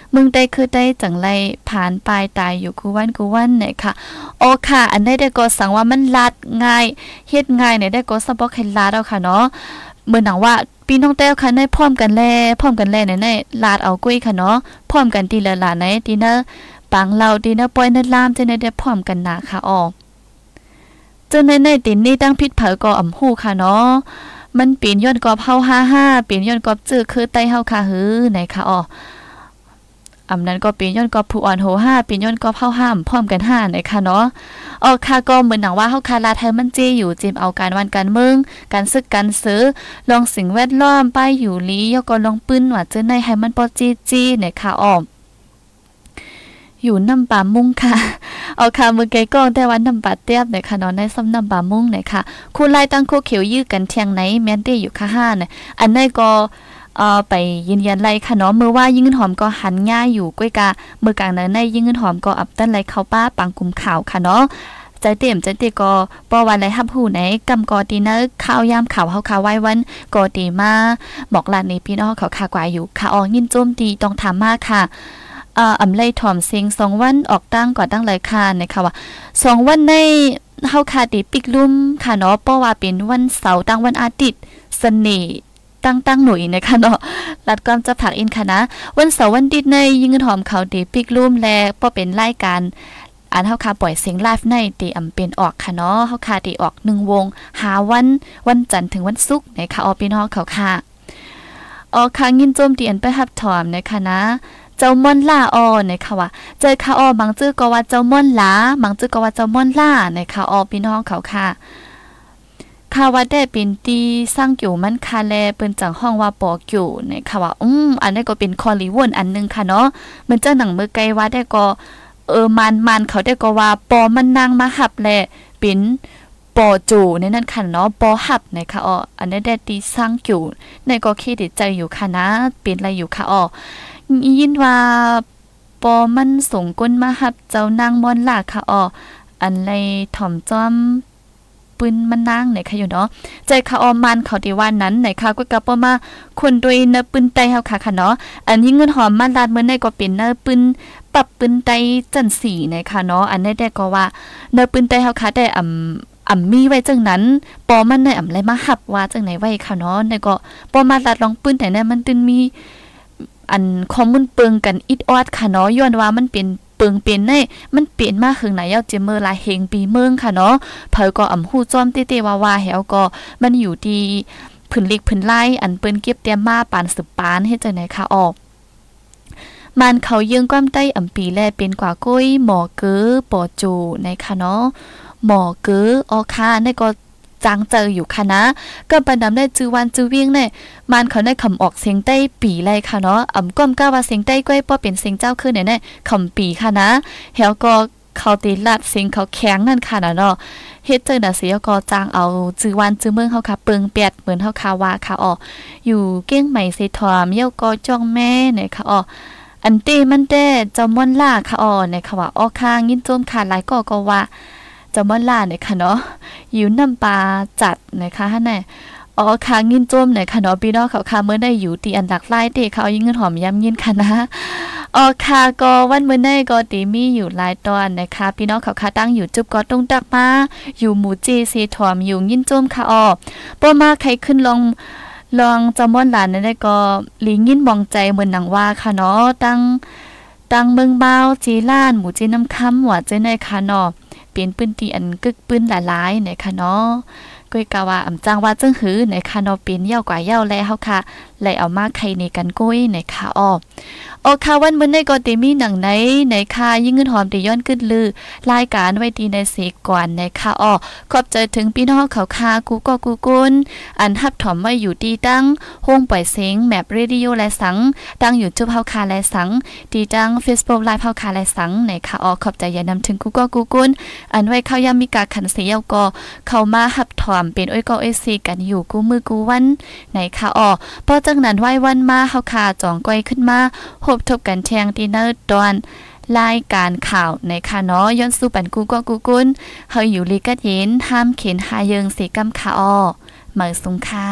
มึงได้คือได้จังไรผ่านปลายตายอยู่กูวันกูวันไหนค่ะโอค่ะอันได้ได้ก็สั่งว่ามันลัดง่ายเฮ็ดง่ายเนี่ยได้ก็สะบอกให้ลัดเอาค่ะเนาะเหมือนหนังว่าพี่น้องแต้วค่ะในพร้อมกันแลพร้อมกันแลในในลาดเอากุ้ยค่ะเนาะพร้อมกันทีละลาไหนทีนะปังเราทีนะปล่อยในลามจะในได้พร้อมกันหนาค่ะออกจนในในตินนี่ตั้งพิษเผาก็อ่ำฮู้ค่ะเนาะมันเปลี่ยนย้อนกอบเฮาห้าห้าเปลี่ยนย้อนกอบจื้อคือไต้เฮาค่ะหือไหนค่ะอออำนั้นก็เปลี่ยนย้อนกอบผู้อ่อนโหห้าเปลี่ยนย้อนกอบเฮาห้ามพร้อมกันห้าไหนค่ะเนาะออค่ะก็เหมือนหนังว่าเฮาคาลาไทยมันเจอยู่จิมเอาการวันการเมืองการซึกการซื้อลองสิ่งแวดล้อมป้ายอยู่ลียก็ลองปื้นว่าเจอในให้มันปอจีจีไหนค่ะอออยู่น้ำปลามุ้งค่ะเอาค่ะมือไกก้องแต่ว่าน้ำปลาเตียบไหนค่ะเนาะในซ้ำน้ำปลามุ้งไหนค่ะคู่ไล่ตั้งคู่เขียวยื้อกันเทียงไหนแม่นได้อยู่ค่ะห้าเนี่ยอันนี้ก็เอ่อไปยืนยันไล่ค่ะเนาะมือว่ายิ่งเงินหอมก็หันง่ายอยู่ก้วยกามือกลางนั้นในยิ่งเงินหอมก็อับตั้นไล่เข้าป้าปังกุมข่าวค่ะเนาะใจเต็มใจเตก็ปอวันไรฮับหูไหนกำกอตีเนอข้าวยามข่าวเฮาข่าวไว้วันกอตีมาบอกลานนี้พี่น้องเขาคากว่าอยู่ค่ะออยินโจมตีต้องถามมากค่ะอ่าอำไลถ่อมเสียงสองวันออกตั้งก่อนตั้งหลายค่ะนะคะว่าสองวันในเฮาคาติปิกลุ่มค่ะเนาะเพราะว่าเป็นวันเสาร์ตั้งวันอาทิตย์เสน่ห์ตั้งตั้งหน่วยนะคะเนาะรัดความจะผักอินค่ะนะวันเสาร์วันอาทิตย์ในยิงเงินหอมเขาติปิกลุ่มแลเพราะเป็นรายการอันเฮาคาปล่อยเสียงไลฟ์ในตีอำเป็นออกค่ะเนาะเฮาคาติออกหนึ่งวงหาวันวันจันทร์ถึงวันศุกร์นะคะออพี่น้องเขาค่ะออค่ะยินโจมตีอันไปรับถอมนะคะนะเจ้าม่อนล่าออนะคะว่าเจอค่ะออบางจื้อก็ว่าเจ้าม่อนหลาบางจื้อก็ว่าเจ้าม่อนล่านะคะออพี่น้องเขาค่ะค่ะว่าได้เป็นตีสร้างอยู่มันคาแลเปิ้นจังห้องว่าปออยู่นะคะว่าอืมอันนี้ก็เป็นคอลีวนอันนึงค่ะเนาะมันเจ้าหนังมือไกลว่าได้ก็เออมันมันเขาได้ก็ว่าปอมันนางมาหับแลเป็นปอจูในนั้นค่ะเนาะปอหับนะคะอ๋ออันนี้ได้ตีสร้างอยู่ในก็คิดใจอยู่ค่ะนะเป็นอะไรอยู่ค่ะอ๋อยินว่าปอมันส่งก้นมาหับเจ้านางม่อนล่ะค่ะอ๋ออันไรถ่อมจ้อมปืนมันนางไหนค่ะอยู่เนาะใจค่ะออมันเขาที่ว่านั้นไหนค่ะก็กลับมาคนโดยเนื้อปืนไตเฮาค่ะค่ะเนาะอันนี้เงินหอมมันลาดเมื่อในก็เป็นเนื้อปืนปรับปืนไตจันสีไหนค่ะเนาะอันนี้ได้ก็ว่าเนื้อปืนไตเฮาค่ะได้อ่ำอ่ำมีไว้จังนั้นปอมันในอ่ำไรมาหับว่าจังไหนไว้ค่ะเนาะในก็ปอมาลาดลองปืนแต่เนี่ยมันตึนมีอันคอมมุนเปิงกันอิดออดค่ะเนาะย้อนว่ามันเป็นเปิงเป็นในมันเปลี่ยนมาหึงไหนยาวเจเมอร์ลาเฮงปีเมืองค่ะเนาะเผยก็อำฮู้จ้อมเต้ๆว่าๆแฮวก็มันอยู่ที่พื้นเล็กพื้นไล่อันเปิ้นเก็บเตรียมมาปานสืบปานเฮ็ดจังไหนค่ะออกมันเขายืงความใต้อำปีแลเป็นกว่าก้อยหมอเก๋อปอจูในค่ะเนาะหมอเก๋อออค่ะในก็จางเจออยู่ค่ะนะก็ปานดำได้จื้อวันจื้อเวียงเนี่ยมันเขาได้คำออกเสียงใต้ปีไรค่ะเนาะอ่ำก้มก้าว่าเสียงใต้ก้อยป้อเป็นเสียงเจ้าขึ้นเนี่ยเนี่ยคำปีค่ะนะเฮาก็เขาตีลัดเสียงเขาแข็งนั่นค่ะนะเนาะเฮ็ดจังได๋สิก็จางเอาจื้อวันจื้อเมืองเฮาค่ะเปิงเปียดเหมือนเฮาคาว่าค่ะอ๋ออยู่เก้งใหม่สิถอมเยาก็จ้องแม่เนี่ยค่ะอ๋ออันเต้มันแต้เจ้าม่อนล่าค่ะอ๋อเนี่ยค่ะว่าอ๋อค่ะยินโจมค่ะหลายก็ก็ว่าเจ้าม่อนล่าเนี่ยค่ะเนาะอยู่น้ำปลาจัดนะคะฮะเนี่ยอ๋อค่ะยินโจมเนี่ยค่ะเนาะพี่น้องเขาค่ะเมื่อได้อยู่ตีอันหลักไล่เตเขาเอายิงเงินหอมย้ำยินค่ะนะอ๋อค่ะก็วันเมื่อได้ก็ตีมีอยู่หลายตอนนะคะพี่น้องเขาค่ะตั้งอยู่จุบก็ตรงตักมาอยู่หมู่จีซีถอมอยู่ยินโจมค่ะอ๋อป้อมาใครขึ้นลองลองจำม่อนหลานได้ก็ลิงยินมองใจเหมือนหนังว่าค่ะเนาะตั้งตั้งเมืองเบาจีล้านหมู่จีน้ำค้ำหัวเจในค่ะเนาะเป็นปืนตีอันกึกปืนหลายๆเนี่ยค่ะเนาะก้อยกะว่าอำจังว่าจึงหือในค่ะเนาะเป็นเย่ากว่าเย่าแลเฮาค่ะเลยเอามาไข่ในกันก้อยในค่ะอ้อโอค่ะวันมื้อนี้ก็ได้มีหนังไหนในค่ะยิ่งเงินหอมได้ย้อนขึ้นลือรายการไว้ดีในเสกก่อนในค่ะอ้อขอบใจถึงพี่น้องเขาค่ะกูก็กูกุนอันฮับถอมไว้อยู่ดีตั้งห้องปล่อยเสียงแมปเรดิโอและสังตั้งอยู่จุบเฮาค่ะและสังดีตั้ง Facebook Live เฮาค่ะและสังในค่ะอ้อขอบใจอย่านำถึงกูก็กูกุนอันไว้เข้ายามมีกาขันเสียวก็เข้ามาฮับถอมเป็นอ้อยก็อ้อยซีกันอยู่กูมือกูวันในค่ะอ้อพอจังนั้นไว้วันมาเฮาค่ะจองก้อยขึ้นมาพบทบกันแทงดินเนอร์ตอนรายการข่าวในค่ะเนาะย้อนสู่ปันกูก็กูกุนเฮาอยู่ลีกัดเย็นห้ามเข็นหาเยิงสีกำค่ะอ้อเหมือสุงค่ะ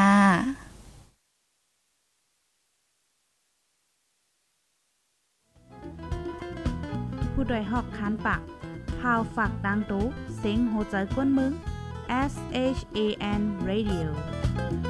ผู้ดยหอกคานปากพาวฝากดังตู้เซ็งโหใจกวนมึง S H A N Radio